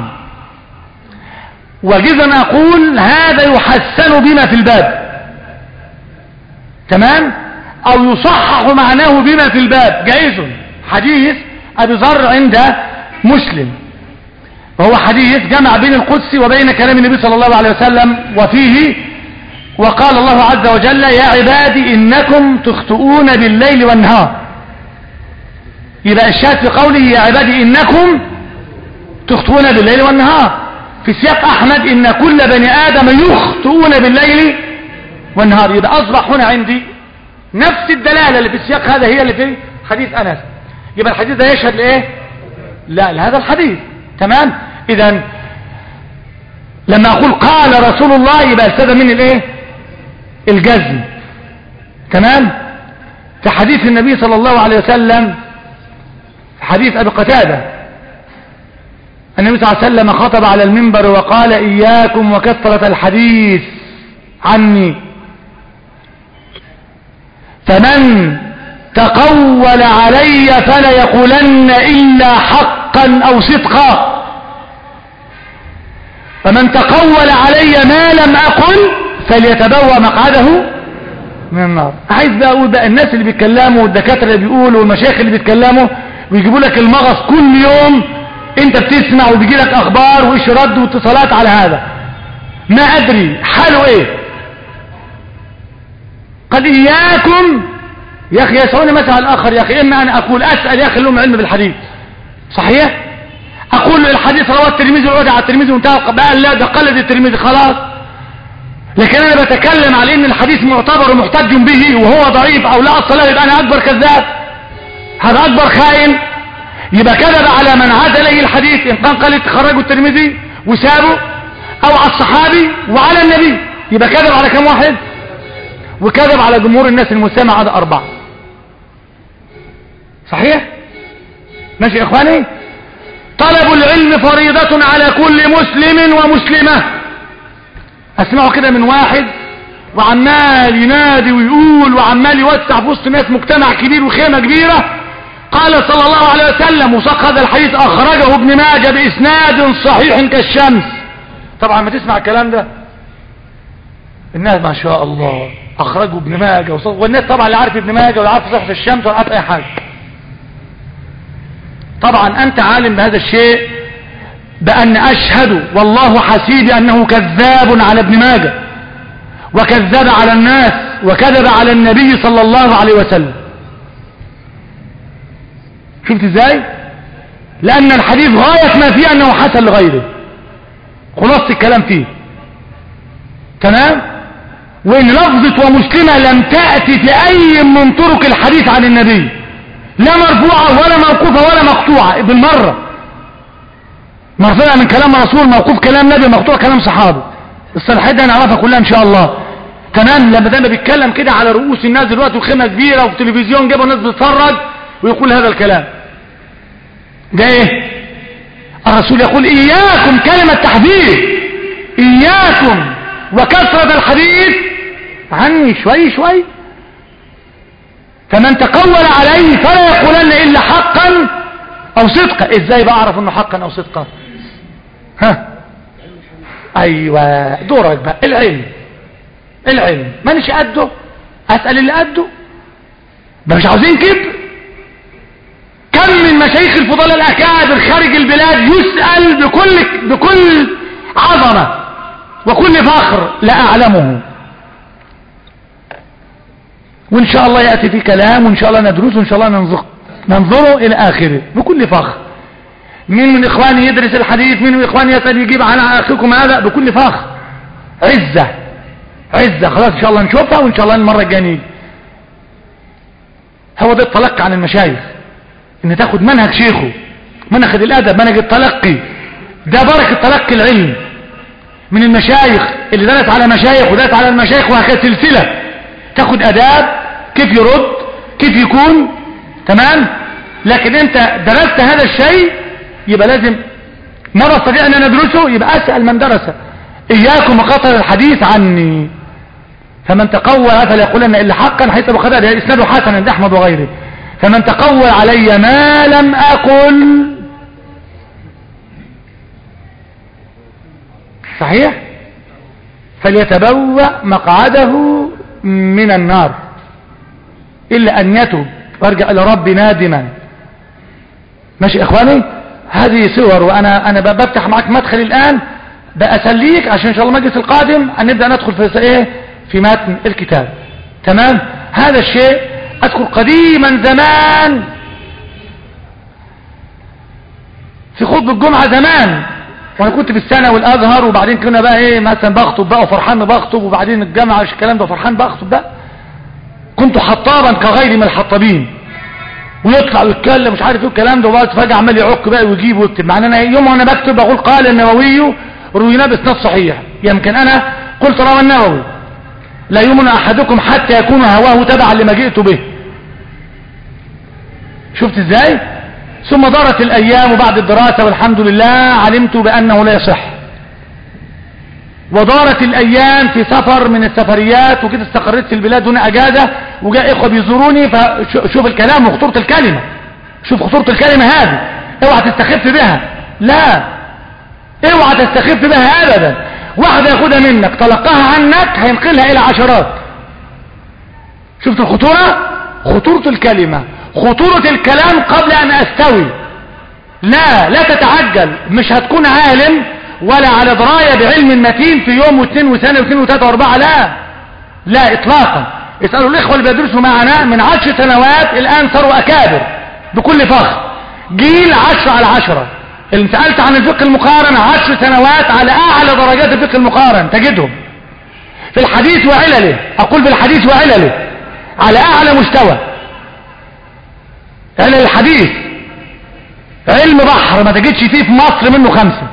وجائز ان اقول هذا يحسن بما في الباب، تمام، او يصحح معناه بما في الباب، جائز. حديث ابي ذر عند مسلم، وهو حديث جمع بين القدس وبين كلام النبي صلى الله عليه وسلم، وفيه وقال الله عز وجل يا عبادي إنكم تخطئون بالليل والنهار. يبقى الشاهد في قوله يا عبادي إنكم تخطئون بالليل والنهار، في سياق أحمد إن كل بني آدم يخطئون بالليل والنهار. يبقى أصبح هنا عندي نفس الدلالة اللي في السياق هذا هي اللي في حديث أنس. يبقى الحديث ده يشهد لإيه؟ لا لهذا الحديث، تمام. إذن لما أقول قال رسول الله يبقى السبب من الإيه؟ الجزم، تمام. في حديث النبي صلى الله عليه وسلم، في حديث أبي قتادة، النبي صلى الله عليه وسلم خطب على المنبر وقال إياكم وكثرة الحديث عني، فمن تقول علي فلا يقولن إلا حقا أو صدقا، فمن تقول علي ما لم أقل فليتبوأ مقعده من النار. عايز بقى اقول بقى الناس اللي بيتكلموا والدكاتره اللي بيقولوا والمشايخ اللي بيتكلموا ويجيبوا لك المغص كل يوم، انت بتسمع وبيجي لك اخبار وايش رد واتصالات على هذا، ما ادري حاله ايه. قد اياكم يا اخي يسعوني مثلا الاخر يا اخي، اما انا اقول اسال يا اخي لهم علم بالحديث صحيح، اقول الحديث رواه الترمذي وعود على الترمذي وانتهى بقى، لا ده قلد الترمذي خلاص. لكن انا بتكلم على ان الحديث معتبر ومحتج به وهو ضعيف او لا اصل له، يبقى انا اكبر كذاب، هذا اكبر خائن. يبقى كذب على من عاد اليه الحديث، ان كان قال تخرجوا الترمذي وسابه، او على الصحابي وعلى النبي، يبقى كذب على كم واحد؟ وكذب على جمهور الناس المسلمة عدا اربعة. صحيح؟ ماشي يا اخواني. طلب العلم فريضة على كل مسلم ومسلمة. اسمعوا كده من واحد وعمال ينادي ويقول وعمال يوسع في وسط ناس مجتمع كبير وخيمة كبيرة، قال صلى الله عليه وسلم، وساق هذا الحديث اخرجه ابن ماجه باسناد صحيح كالشمس. طبعا ما تسمع الكلام ده الناس ما شاء الله اخرجوا ابن ماجه، والناس طبعا اللي عارف ابن ماجه ولا عارف صحيح الشمس ولا عارف اي حاجه. طبعا انت عالم بهذا الشيء، بأن أشهد والله حسيبي أنه كذاب على ابن ماجه وكذب على الناس وكذب على النبي صلى الله عليه وسلم. شفت ازاي؟ لأن الحديث غاية ما فيه أنه حسن لغيره، خلاصة الكلام فيه، تمام. وإن لفظة ومسلمة لم تأتي في أي من طرق الحديث عن النبي، لا مرفوعة ولا موقوفة ولا مقطوعة بالمرة. مرفوعة من كلام رسول، موقوف كلام نبي، مقطوع كلام صحابي. الصلاحيات دي نعرفها كلها ان شاء الله، تمام. لما دايما بيتكلم كده على رؤوس الناس دلوقتي وخيمة كبيرة وفي التلفزيون جابوا ناس بتتفرج ويقول هذا الكلام ده ايه؟ الرسول يقول اياكم، كلمة تحذير، اياكم وكثرة الحديث عني شوي شوي. فمن تقول عليه فلا يقولن الا حقا او صدقا. ازاي بقى اعرف انه حقا او صدقا؟ ها ايوه دورك بقى، العلم العلم مانيش قده، اسال اللي قده، ده مش عاوزين كبر. كم من مشايخ الفضلاء الاكابر خارج البلاد يسال بكل بكل عظمه وكل فخر لا اعلمه، وان شاء الله ياتي في كلام وان شاء الله ندرسه وان شاء الله ننظر ننظره الى اخره بكل فخر. مين من إخواني يدرس الحديث؟ مين من إخواني يسأل يجيب عن أخيكم هذا؟ بكل فخر، عزة عزة. خلاص إن شاء الله نشوفها، وإن شاء الله المرة الجاية نيجي. هو ده التلقي عن المشايخ، إن تاخد منهج شيخه، منهج الأدب، منهج التلقي. ده بركة تلقي العلم من المشايخ، اللي درس على مشايخ ودرس على المشايخ، وهكذا سلسلة. تاخد أداب، كيف يرد، كيف يكون، تمام. لكن أنت درست هذا الشيء، يبقى لازم ما بستطيع أن ندرسه، يبقى أسأل من درسه. إياكم وقطر الحديث عني، فمن تقوى فليقولن إلا حقا، حيث بخذ إسناده حسنا عند أحمد وغيره. فمن تقوى علي ما لم أقل، صحيح، فليتبوأ مقعده من النار، إلا أن يتوب وارجع إلى ربي نادما. ماشي إخواني؟ هذه صور، وأنا أنا بفتح معك مدخل الآن بأسليك عشان إن شاء الله المجلس القادم أن نبدأ ندخل في إيه، في متن الكتاب. تمام. هذا الشيء أذكر قديما زمان في خطبة الجمعة زمان، وانا كنت في السنة والازهر، وبعدين كنا بقى ايه مثلا بخطب بقى وفرحان بخطب، وبعدين الجامعة مش الكلام ده فرحان بخطب بقى. كنت حطابا كغيري من الحطابين، ويطلع ويتكلم مش عارف ايه الكلام ده، وبعد فجأة عمال يعك بقى ويجيب ويكتب. معنى انا يوم وانا بكتب بقول قال النووي روينا باسناد صحيح، يمكن انا قلت روى النووي لا يؤمن احدكم حتى يكون هواه تبعا لما جئت به. شفت ازاي؟ ثم دارت الايام، وبعد الدراسة والحمد لله علمت بانه لا يصح. ودارت الايام في سفر من السفريات، وكده استقريت في البلاد هنا اجازة، وجاء اخوة بيزوروني، فشوف الكلام وخطورة الكلمة، شوف خطورة الكلمة هذه، اوعى تستخف بها، لا اوعى تستخف بها ابدا. واحدة ياخدها منك تلقاها عنك هينقلها الى عشرات. شفت الخطورة؟ خطورة الكلمة، خطورة الكلام قبل ان استوي. لا لا تتعجل، مش هتكون عالم ولا على دراية بعلم متين في يوم واثنين وسنة واثنين وثلاثة واربعة، لا لا اطلاقا. اسألوا الاخوة اللي بيدرسوا معنا من عشر سنوات الان صاروا اكابر بكل فخر، جيل عشرة على عشرة. اللي سألت عن الفقه المقارن عشر سنوات على اعلى درجات الفقه المقارن تجدهم في الحديث وعلله، اقول في الحديث وعلله على اعلى مستوى. علل الحديث علم بحر ما تجدش فيه في مصر منه خمسة،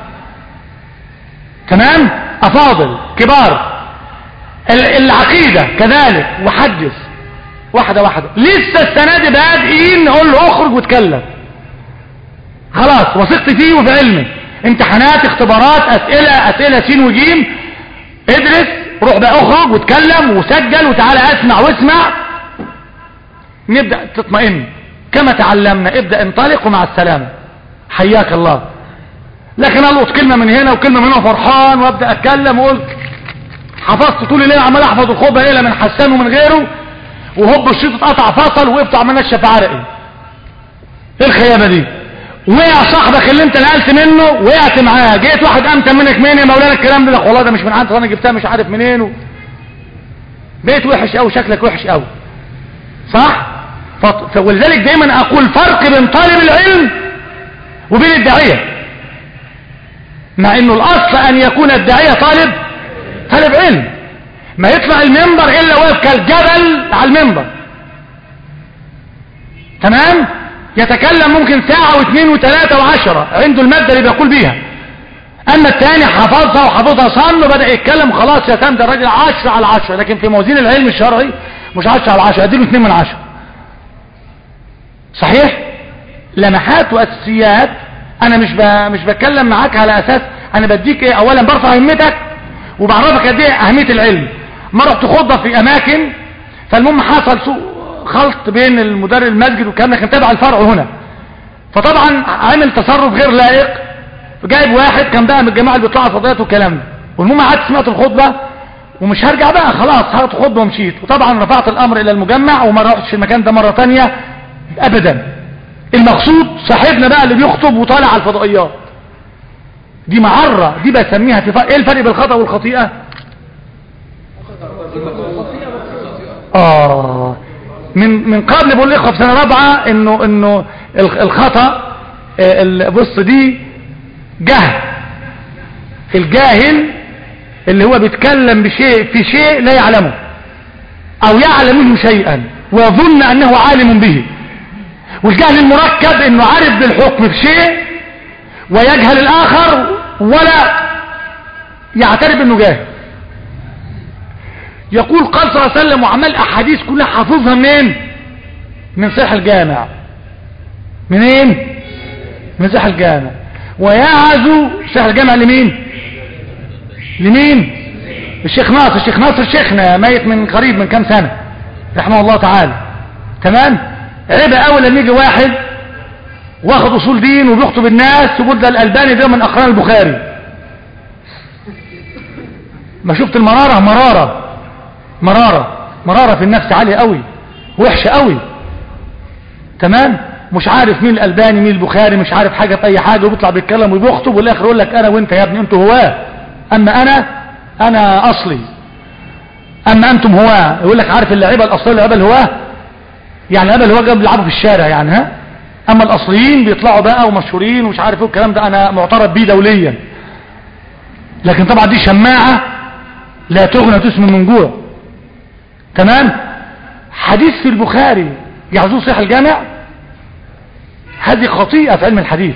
تمام، افاضل كبار. العقيدة كذلك، وحدث واحدة واحدة. لسه السنة دي بادئين نقول له اخرج واتكلم، خلاص وثقت فيه وفي علمه. امتحانات، اختبارات، اسئلة اسئلة سين وجيم، ادرس، روح بقى اخرج واتكلم وسجل وتعالى اسمع واسمع، نبدأ تطمئن كما تعلمنا. ابدأ انطلق ومع السلامة، حياك الله. لكن القط كلمة من هنا وكلمة من هنا فرحان وابدأ اتكلم وقلت حفظت طول الليل، عمال احفظ الخطبة ايه لا من حسان ومن غيره، وهوب الشيط اتقطع فصل وقفت عمال نشف عرقي. ايه الخيابة دي؟ وقع صاحبك اللي انت نقلت منه وقعت معاه، جيت واحد امتن منك مين يا مولانا الكلام ده؟ والله ده مش من عندي، انا جبتها مش عارف منين، و... بقيت وحش قوي، شكلك وحش قوي، صح؟ ف... ولذلك دايما اقول فرق بين طالب العلم وبين الداعية، مع انه الاصل ان يكون الداعية طالب طالب علم، ما يطلع المنبر الا واقف كالجبل على المنبر، تمام، يتكلم ممكن ساعة واثنين وثلاثة وعشرة عنده المادة اللي بيقول بيها. اما الثاني حفظها وحفظها صم وبدأ يتكلم خلاص يا تام ده الراجل عشرة على عشرة، لكن في موازين العلم الشرعي مش عشرة على عشرة، اديله اثنين من عشرة. صحيح؟ لمحات واساسيات. انا مش ب... مش بتكلم معاك على اساس انا بديك ايه، اولا برفع همتك وبعرفك قد ايه اهميه العلم. ما رحت خطبه في اماكن، فالمهم حصل سوء خلط بين المدرب المسجد والكلام، كان تابع الفرع هنا، فطبعا عامل تصرف غير لائق، جايب واحد كان بقى من الجماعه اللي بيطلعوا فضيات والكلام ده، والمهم قعدت سمعت الخطبه ومش هرجع بقى خلاص، هاخد خطبه ومشيت. وطبعا رفعت الامر الى المجمع وما رحتش المكان ده مره ثانيه ابدا. المقصود صاحبنا بقى اللي بيخطب وطالع على الفضائيات، دي معرة، دي بسميها في فرق. ايه الفرق بين الخطأ والخطيئة؟ اه من من قبل بقول الاخوه في سنه رابعه انه انه الخطأ بص دي جهل. الجاهل اللي هو بيتكلم بشيء في شيء لا يعلمه او يعلم منه شيئا ويظن انه عالم به. والجهل المركب انه عارف بالحكم في شيء ويجهل الاخر ولا يعترف انه جاهل. يقول قال صلى الله عليه وسلم وعمل احاديث كلها حافظها منين؟ من صحيح الجامع. منين؟ من صحيح الجامع. ويعزو صحيح الجامع لمين؟ لمين؟ الشيخ ناصر. الشيخ ناصر شيخنا ميت من قريب من كام سنة رحمه الله تعالى. تمام. عيب اول لما يجي واحد واخد اصول دين وبيخطب الناس ويقول ده الالباني ده من اقران البخاري. ما شفت المرارة؟ مرارة مرارة مرارة في النفس عالية قوي وحشة قوي. تمام. مش عارف مين الالباني مين البخاري، مش عارف حاجة في اي حاجة، وبيطلع بيتكلم وبيخطب والاخر يقول لك انا وانت يا ابني انتوا هواه، اما انا انا اصلي، اما انتم هواه. يقول لك عارف اللعيبه الاصليه اللعيبه الهواه، يعني اللعيبه الهواه جايين بيلعبوا في الشارع يعني ها. اما الاصليين بيطلعوا بقى ومشهورين ومش عارف ايه الكلام ده، انا معترف بيه دوليا. لكن طبعا دي شماعه لا تغنى تسمن من جوع. تمام. حديث في البخاري يعزوه صحيح الجامع، هذه خطيئه في علم الحديث.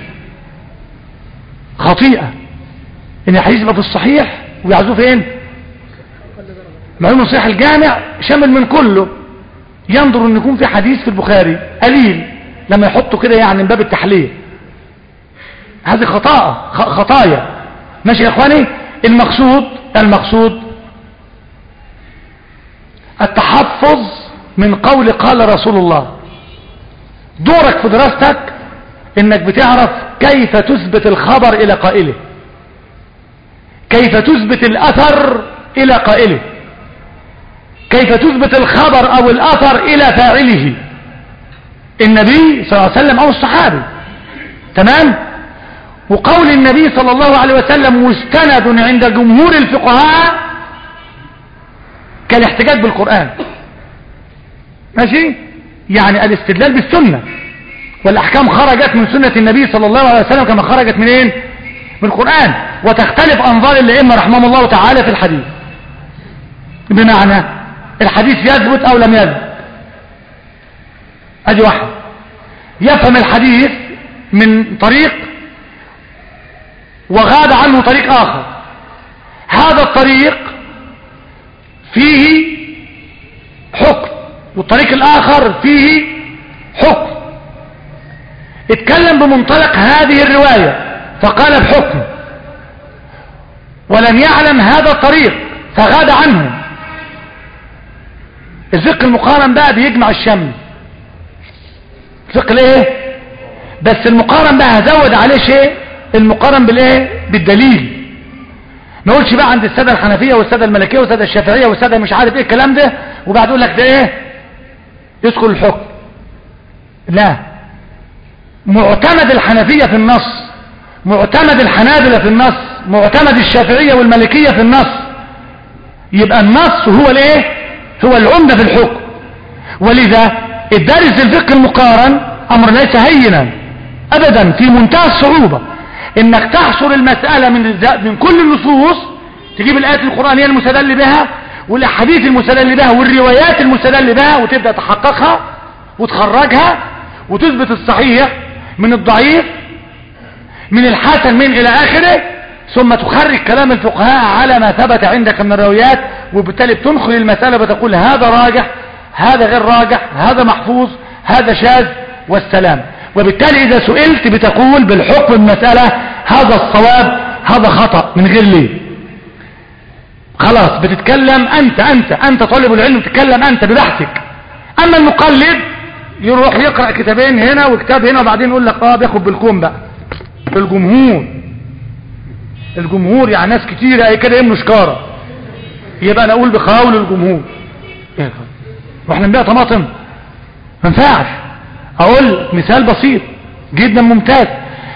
خطيئه ان الحديث يبقى في الصحيح ويعزوه فين؟ معلوم صحيح الجامع شامل من كله. ينظر ان يكون في حديث في البخاري قليل لما يحطوا كده يعني من باب التحليل. هذه خطاء خطايا. ماشي يا اخواني. المقصود المقصود التحفظ من قول قال رسول الله. دورك في دراستك انك بتعرف كيف تثبت الخبر الى قائله، كيف تثبت الاثر الى قائله، كيف تثبت الخبر او الاثر الى فاعله، النبي صلى الله عليه وسلم او الصحابي. تمام. وقول النبي صلى الله عليه وسلم مستند عند جمهور الفقهاء كالاحتجاج بالقرآن. ماشي. يعني الاستدلال بالسنة، والاحكام خرجت من سنة النبي صلى الله عليه وسلم كما خرجت منين؟ من القرآن. وتختلف انظار الائمه رحمهم الله تعالى في الحديث، بمعنى الحديث يثبت او لم يثبت. ادي واحد يفهم الحديث من طريق وغاب عنه طريق اخر، هذا الطريق فيه حكم والطريق الاخر فيه حكم. اتكلم بمنطلق هذه الرواية فقال بحكم، ولم يعلم هذا الطريق فغاب عنه. الفقه المقارن بقى بيجمع الشمل. الفقه الايه؟ بس المقارن بقى هزود عليه شيء، المقارن بالايه؟ بالدليل. ما اقولش بقى عند الساده الحنفيه والساده المالكيه والساده الشافعيه والساده مش عارف ايه الكلام ده وبعد يقول لك ده ايه؟ يدخل الحكم. لا، معتمد الحنفيه في النص، معتمد الحنابلة في النص، معتمد الشافعيه والمالكيه في النص. يبقى النص هو الايه؟ هو العمده في الحكم. ولذا الدارس الفقه المقارن امر ليس هينا ابدا، في منتهى الصعوبه انك تحصر المساله من من كل النصوص، تجيب الايات القرانيه المستدل بها والاحاديث المستدل بها والروايات المستدل بها وتبدا تحققها وتخرجها وتثبت الصحيح من الضعيف من الحسن من الى اخره، ثم تخرج كلام الفقهاء على ما ثبت عندك من الروايات، وبالتالي بتنخل المساله بتقول هذا راجح هذا غير راجح هذا محفوظ هذا شاذ والسلام. وبالتالي اذا سئلت بتقول بالحكم المساله هذا الصواب هذا خطأ من غير ليه. خلاص بتتكلم انت انت انت طالب العلم بتتكلم انت ببحثك. اما المقلد يروح يقرأ كتابين هنا وكتاب هنا وبعدين يقول لك اه بياخد بالكم بقى الجمهور. الجمهور يعني ناس كتير اي كده يمنوا شكاره، يبقى انا اقول بقول الجمهور. واحنا نبيع طماطم ما ينفعش. اقول مثال بسيط جدا ممتاز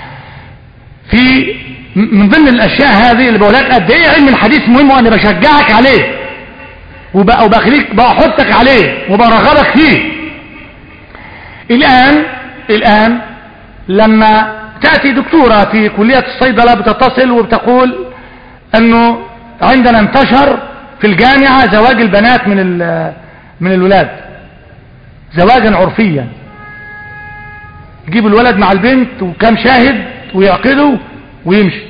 في من ضمن الاشياء هذه اللي بقول لك قد ايه علم الحديث مهم وانا بشجعك عليه وبقى وبخليك بحطك عليه وبرغبك فيه. الان الان لما تأتي دكتورة في كلية الصيدلة بتتصل وبتقول انه عندنا انتشر في الجامعة زواج البنات من من الولاد زواجا عرفيا، يجيب الولد مع البنت وكم شاهد ويعقدوا ويمشي.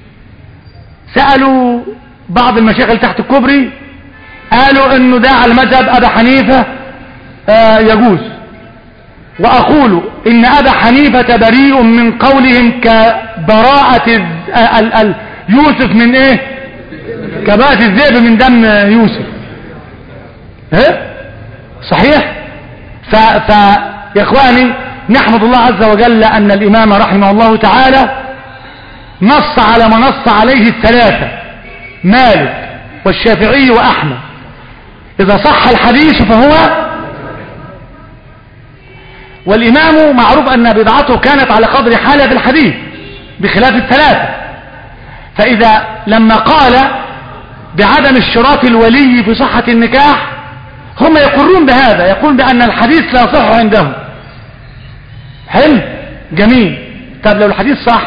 سألوا بعض المشايخ تحت الكوبري قالوا انه ده على مذهب ابا حنيفة آه يجوز، واقول ان ابا حنيفة بريء من قولهم كبراءة ال ال يوسف من ايه، كبراءة الذئب من دم يوسف. ها صحيح. ف, ف يا اخواني نحمد الله عز وجل ان الامام رحمه الله تعالى نص على ما نص عليه الثلاثة مالك والشافعي واحمد، اذا صح الحديث فهو. والامام معروف ان بضعته كانت على قدر حالة الحديث بخلاف الثلاثة، فاذا لما قال بعدم اشتراط الولي في صحة النكاح هم يقرون بهذا، يقول بان الحديث لا يصح عندهم. حلو جميل. طب لو الحديث صح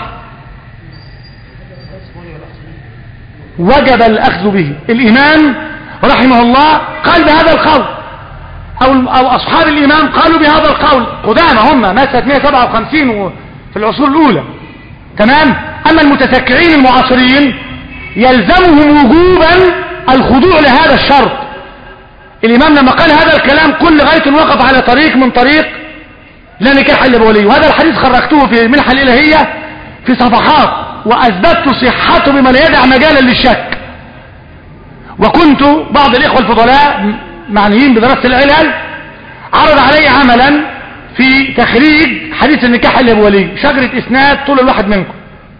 وجب الاخذ به. الامام رحمه الله قال بهذا القول، او او اصحاب الامام قالوا بهذا القول قدامى هم مسألة مئة وسبعة وخمسين في العصور الاولى. تمام. اما المتسكعين المعاصرين يلزمهم وجوبا الخضوع لهذا الشرط. الامام لما قال هذا الكلام كل غاية وقف على طريق من طريق لا نكاح الا بولي، وهذا الحديث خرجته في المنحة الالهية في صفحات واثبتت صحته بما لا يدع مجالا للشك. وكنت بعض الاخوة الفضلاء معنيين بدراسة العلل عرض علي عملا في تخريج حديث النكاح الا بولي، شجرة اسناد طول الواحد منكم.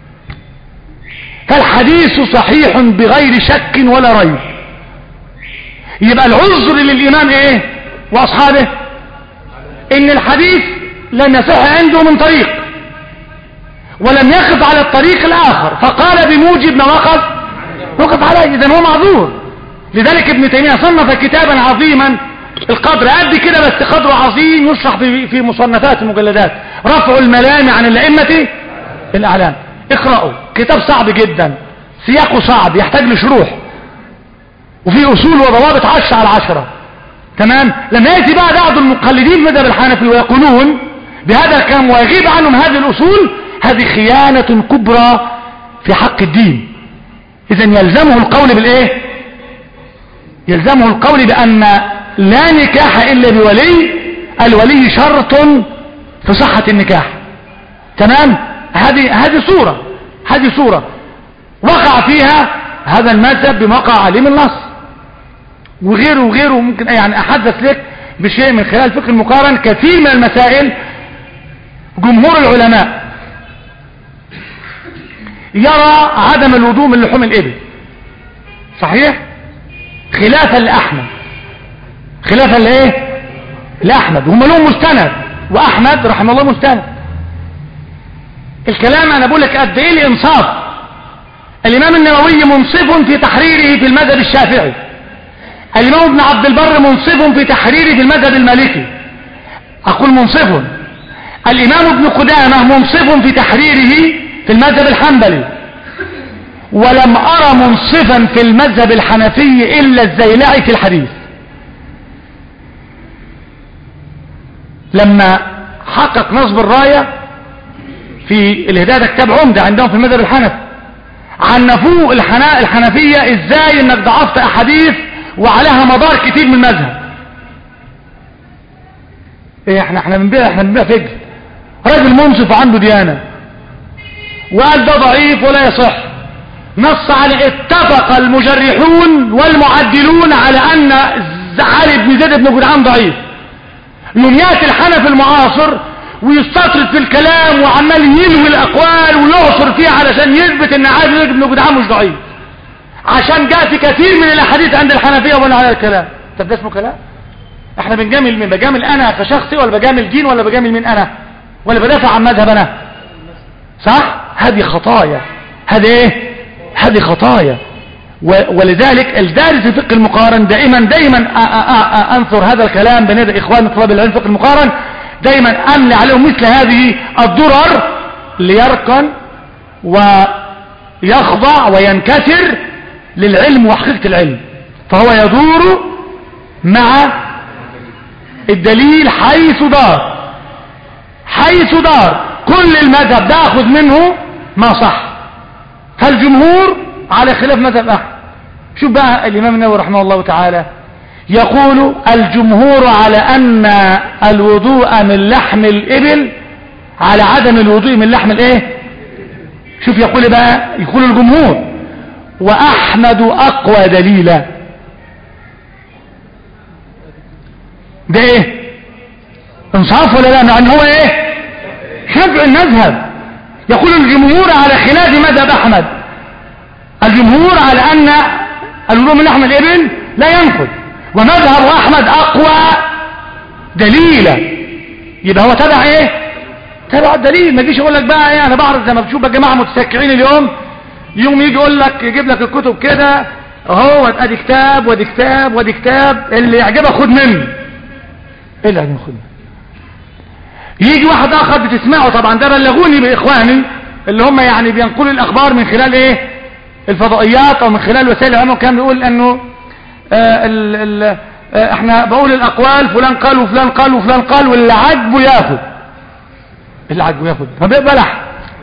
فالحديث صحيح بغير شك ولا ريب. يبقى العذر للامام ايه واصحابه ان الحديث لم يصح عنده من طريق ولم يقف على الطريق الاخر، فقال بموجب ما وقف وقف عليه، اذا هو معذور. لذلك ابن تيمية صنف كتابا عظيما القدر قد كده بس قدره عظيم يشرح في في مصنفات المجلدات، رفع الملام عن الائمة الاعلام. اقرأوا كتاب صعب جدا، سياقه صعب يحتاج لشروح، وفي اصول وضوابط عشرة على عشرة. تمام. لما يأتي بقى بعض المقلدين مذهب الحنفي ويقولون بهذا الكلام ويغيب عنهم هذه الاصول، هذه خيانة كبرى في حق الدين. اذا يلزمه القول بالايه، يلزمه القول بان لا نكاح الا بولي، الولي شرط في صحة النكاح. تمام. هذه هذه صورة هذه صورة وقع فيها هذا المذهب بما وقع عليه من النص، وغيره وغيره. ممكن يعني احدث لك بشيء من خلال فقه المقارن كثير من المسائل جمهور العلماء يرى عدم الوضوء من لحوم الابل، صحيح، خلافا لاحمد، خلافا لايه لاحمد. هم لهم مستند واحمد رحمه الله مستند. الكلام انا بقول لك قد ايه الانصاف. الامام النووي منصف في تحريره في المذهب الشافعي، الامام ابن عبد البر منصف في تحريره في المذهب المالكي، اقول منصف. الامام ابن قدامة منصف في تحريره في المذهب الحنبلي، ولم ارى منصفا في المذهب الحنفي الا الزيلعي في الحديث. لما حقق نصب الراية في الهداية كتاب عمدة عندهم في المذهب الحنفي، عنفوه الحنفية ازاي انك ضعفت احاديث وعليها مدار كتير من المذهب. ايه احنا احنا بنبيع احنا بنبيع فجر. راجل منصف عنده ديانة وقال ده ضعيف ولا يصح، نص على اتفق المجرحون والمعدلون على ان علي بن زيد بن جدعان ضعيف. يوم ياتي الحنفي المعاصر ويستطرد في الكلام وعمال يلوي الاقوال ويعصر فيها علشان يثبت ان علي بن جدعان مش ضعيف، عشان جاء في كثير من الاحاديث عند الحنفيه ولا على الكلام. طب ده اسمه كلام؟ احنا بنجامل مين؟ بجامل انا كشخصي ولا بجامل دين ولا بجامل مين انا ولا بدافع عن مذهب انا؟ صح. هذه خطايا، هذه ايه؟ هذه خطايا. ولذلك الدارس في فقه المقارن دائما دائما انثر هذا الكلام بين اخوان طلاب العلم فقه المقارن، دائما املي عليهم مثل هذه الضرر ليركن ويخضع وينكسر للعلم وحقيقة العلم، فهو يدور مع الدليل حيث دار، حيث دار كل المذهب ده أخذ منه ما صح. فالجمهور على خلاف مذهب أحمد. شوف بقى الإمام النووي رحمه الله تعالى يقول الجمهور على أن الوضوء من لحم الإبل على عدم الوضوء من لحم الإيه. شوف يقول بقى، يقول الجمهور وأحمد أقوى دليلا. ده إيه انصاف ولا لا؟ مع أن هو إيه شفع المذهب. يقول الجمهور على خلاف مذهب أحمد، الجمهور على أن الوضوء من لحم الإبل لا ينقض، ومذهب أحمد أقوى دليلا. يبقى هو تبع إيه؟ تبع الدليل. ما يجيش يقول لك بقى إيه، أنا بعرف زي ما بتشوف الجماعة متسكعين اليوم، يوم يجي يقول لك يجيب لك الكتب كده اهو، ادي كتاب وادي كتاب وادي كتاب، اللي يعجبك خد منه. ايه اللي يعجبك خد منه؟ يجي واحد اخر بتسمعه، طبعا ده بلغوني باخواني اللي هم يعني بينقلوا الاخبار من خلال ايه الفضائيات او من خلال وسائل الاعلام، كان بيقول انه آه ال ال آه احنا بقول الاقوال فلان قال وفلان قال وفلان قال واللي عجبه ياخد. اللي عجبه ياخد ما بيقبلح.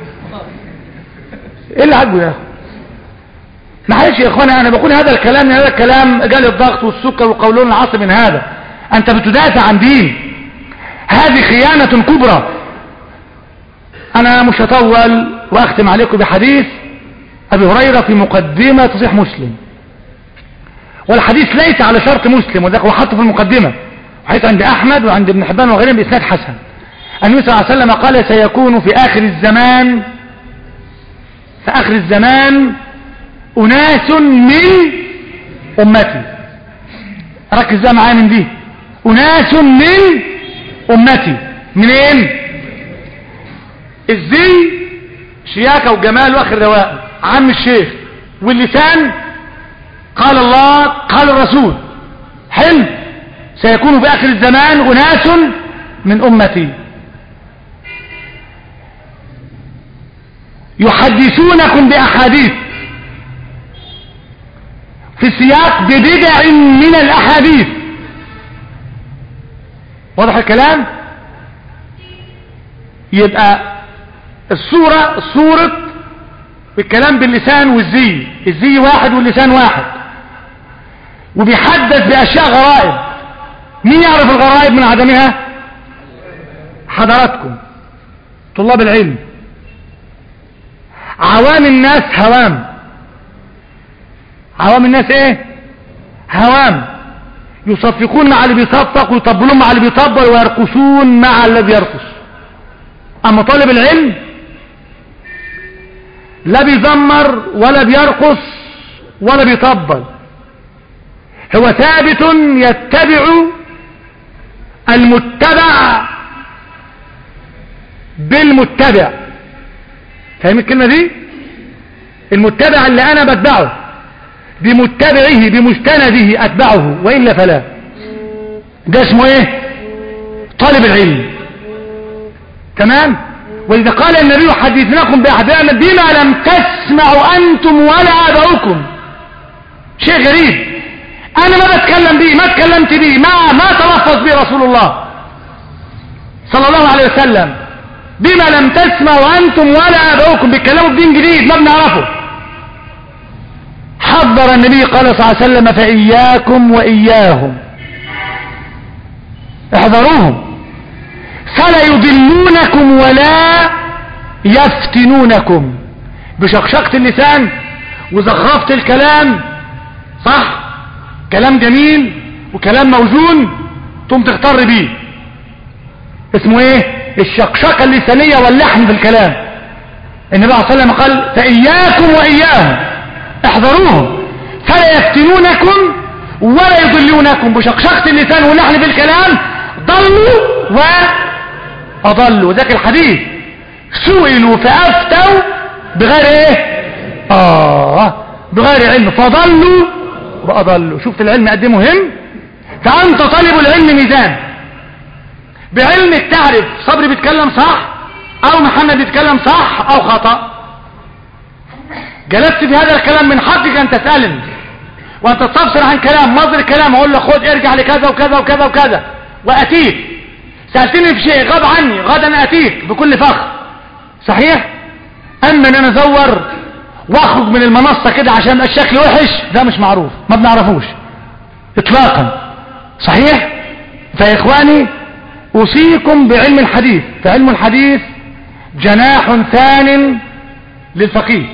ايه اللي عجبه ياخد؟ معلش يا اخوانا، انا بقول هذا الكلام هذا الكلام جال الضغط والسكر والقولون العصب من هذا. انت بتدافع عن دين، هذه خيانة كبرى. انا مش هطول واختم عليكم بحديث ابي هريرة في مقدمة تصحيح مسلم، والحديث ليس على شرط مسلم وذاك هو حطه في المقدمة، وحيث عند احمد وعند ابن حبان وغيرهم باسناد حسن. النبي صلى الله عليه وسلم قال سيكون في اخر الزمان في اخر الزمان اناس من امتي. ركز بقى معايا من دي، اناس من امتي. منين؟ الزي شياكة وجمال واخر رواق عم الشيخ، واللسان قال الله قال الرسول. حلو. سيكون في اخر الزمان اناس من امتي يحدثونكم باحاديث في السياق ببدع من الاحاديث. واضح الكلام؟ يبقى الصورة صورة بالكلام باللسان والزي، الزي واحد واللسان واحد، وبيحدث باشياء غرائب. مين يعرف الغرائب من عدمها؟ حضراتكم طلاب العلم. عوام الناس هوام، عوام الناس ايه هوام، يصفقون مع اللي بيصفق ويطبلون مع اللي بيطبل ويرقصون مع الذي يرقص. اما طالب العلم لا بيزمر ولا بيرقص ولا بيطبل، هو ثابت يتبع المتبع بالمتبع. فاهم الكلمة دي؟ المتبع اللي انا بتبعه بمتبعه بمستنده اتبعه، وإلا فلا. ده اسمه ايه؟ طالب العلم. تمام؟ وإذا قال النبي حدثناكم بأحداث بما لم تسمعوا أنتم ولا آباؤكم، شيء غريب. أنا ما بتكلم به، ما اتكلمت به، ما ما تلفظ به رسول الله صلى الله عليه وسلم. بما لم تسمعوا أنتم ولا آباؤكم، بيتكلموا بدين جديد ما بنعرفه. حذر النبي قال صلى الله عليه وسلم فإياكم وإياهم، احذروهم فلا يضلونكم ولا يفتنونكم. بشقشقة اللسان وزخرفة الكلام، صح، كلام جميل وكلام موزون تقوم تغتر بيه، اسمه ايه؟ الشقشقة اللسانية واللحن في الكلام. النبي صلى الله عليه وسلم قال فإياكم وإياهم، احذروهم فلا يفتنونكم ولا يضلونكم. بشقشقة اللسان واللحن في الكلام ضلوا وأضلوا. ذاك الحديث سئلوا فأفتوا بغير ايه؟ آه بغير علم فضلوا وأضلوا. شفت العلم قد ايه مهم؟ فأنت طالب العلم ميزان، بعلمك تعرف صبري بيتكلم صح او محمد بيتكلم صح او خطأ. جلست في هذا الكلام من حقك ان تسألني وان تستفسر عن كلام مصدر الكلام، اقول له خد ارجع لكذا وكذا وكذا وكذا واتيك. سألتني في شيء غاب عني غدا اتيك بكل فخر، صحيح؟ اما ان انا ازور واخرج من المنصة كده عشان الشكل وحش، ده مش معروف، ما بنعرفوش اطلاقا، صحيح؟ فيا اخواني اوصيكم بعلم الحديث، فعلم الحديث جناح ثان للفقيه،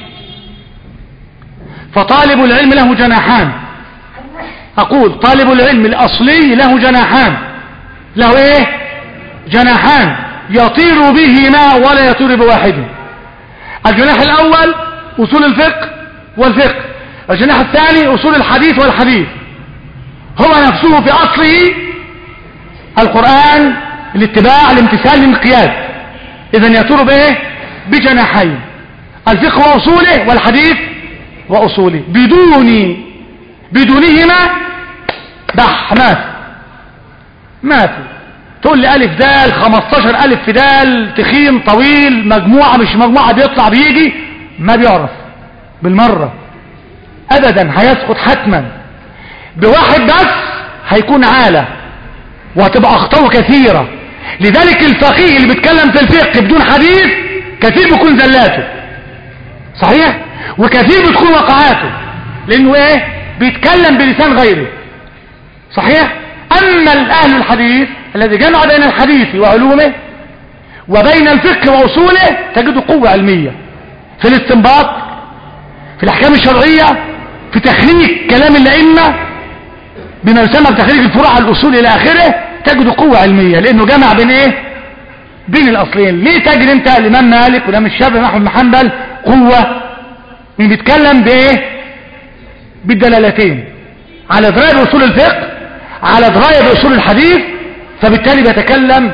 فطالب العلم له جناحان. اقول طالب العلم الاصلي له جناحان، له ايه؟ جناحان يطير بهما ولا يطير بواحد. الجناح الاول اصول الفقه والفقه، الجناح الثاني اصول الحديث والحديث. هو نفسه في اصله القرآن، الاتباع، الامتثال، الانقياد. اذا يطير بايه؟ بجناحين، الفقه واصوله والحديث واصوله. بدون بدونهما بح ما في ما في تقول لي الف دال خمستاشر الف في دال، تخين طويل، مجموعة مش مجموعة، بيطلع بيجي، ما بيعرف بالمرة ابدا، هيسقط حتما. بواحد بس هيكون عالة وهتبقى اخطاء كثيرة. لذلك الفقيه اللي بيتكلم في الفقه بدون حديث كثير بيكون زلاته، صحيح؟ وكثير بتكون وقعاته، لانه ايه؟ بيتكلم بلسان غيره، صحيح؟ اما الاهل الحديث الذي جمع بين الحديث وعلومه وبين الفقه واصوله تجد قوة علمية في الاستنباط، في الاحكام الشرعية، في تخريج كلام الائمة بما يسمى بتخريج الفروع على الاصول الى اخره، تجد قوة علمية لانه جمع بين ايه؟ بين الاصلين. ليه تجد انت الامام مالك والامام الشافعي واحمد بن حنبل قوة؟ من بيتكلم بايه؟ بالدلالتين، على دراية باصول الفقه، على دراية باصول الحديث، فبالتالي بيتكلم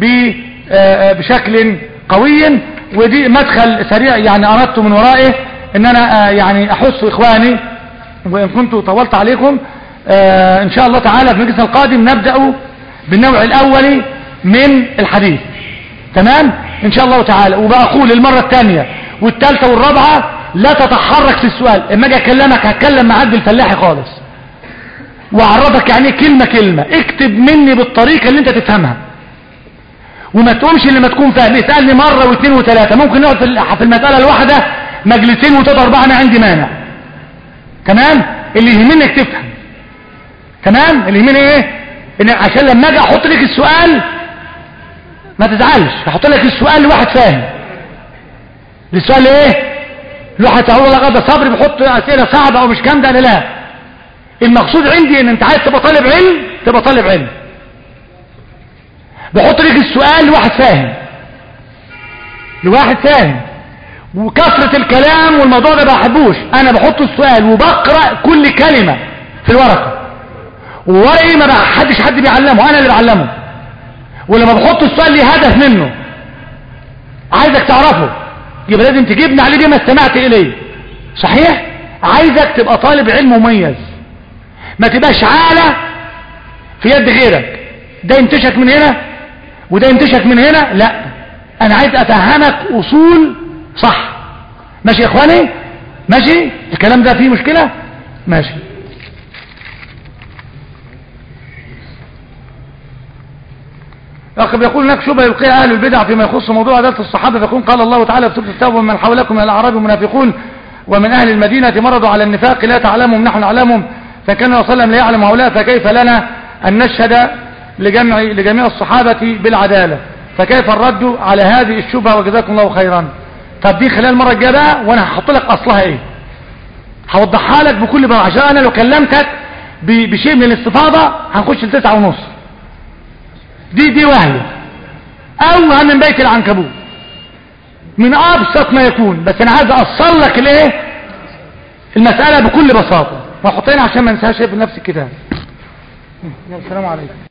بشكل قوي. ودي مدخل سريع يعني اردت من ورائه ان انا يعني احث اخواني، وان كنت طولت عليكم، ان شاء الله تعالى في المجلس القادم نبدأ بالنوع الاول من الحديث، تمام ان شاء الله تعالى. وبقول المرة الثانية والثالثة والرابعة لا تتحرك في السؤال، اما اجي اكلمك هتكلم معاك بالفلاحي خالص واعرفك يعني كلمة كلمة، اكتب مني بالطريقة اللي انت تفهمها، وما تقومش لما تكون فاهم. اسألني مرة واثنين وثلاثة، ممكن نقعد في المسألة الواحدة مجلسين وثلاثة اربعة، انا عندي مانع، تمام؟ اللي يهمني انك تفهم، تمام؟ اللي يهمني ايه؟ ان عشان لما اجي احط لك السؤال ما تزعلش، احط لك السؤال لواحد فاهم. السؤال ايه؟ الواحد تقول والله غدا صبري بيحط اسئله صعبه او مش جامده، انا لا، المقصود عندي ان انت عايز تبقى طالب علم، تبقى طالب علم. بحط لك السؤال لواحد فاهم، لواحد فاهم. وكثرة الكلام والموضوع ده ما بحبوش، انا بحط السؤال وبقرأ كل كلمة في الورقة، وورقي ما حدش حد بيعلمه، انا اللي بعلمه. ولما بحط السؤال لي هدف منه عايزك تعرفه، يبقى لازم تجيبني عليه بما استمعت اليه، صحيح؟ عايزك تبقى طالب علم مميز، ما تبقاش عالة في يد غيرك، ده ينتشك من هنا وده ينتشك من هنا، لا، انا عايز افهمك اصول صح. ماشي يا اخواني؟ ماشي الكلام ده فيه مشكلة؟ ماشي. أخي يقول هناك شبهة يلقيها أهل البدع فيما يخص موضوع عدالة الصحابة، فيكون قال الله تعالى في سورة التوبة ومن حولكم من الأعراب منافقون ومن أهل المدينة مرضوا على النفاق لا تعلمهم نحن نعلمهم، فكان الرسول صلى الله عليه وسلم لا يعلم هؤلاء، فكيف لنا أن نشهد لجمع لجميع الصحابة بالعدالة؟ فكيف الرد على هذه الشبهة؟ وجزاكم الله خيرا. طب دي خلال المرة الجاية بقى، وأنا هحط لك أصلها إيه، هوضحها لك بكل بقى، عشان أنا لو كلمتك بشيء من الاستفاضة هنخش لتسعة ونص. دي دي وهي اوها من بيت العنكبوت من ابسط ما يكون، بس انا عايز اوصل لك الايه المسألة بكل بساطة، واحطينها عشان ما ننساهاش في نفس الكتاب. السلام عليكم.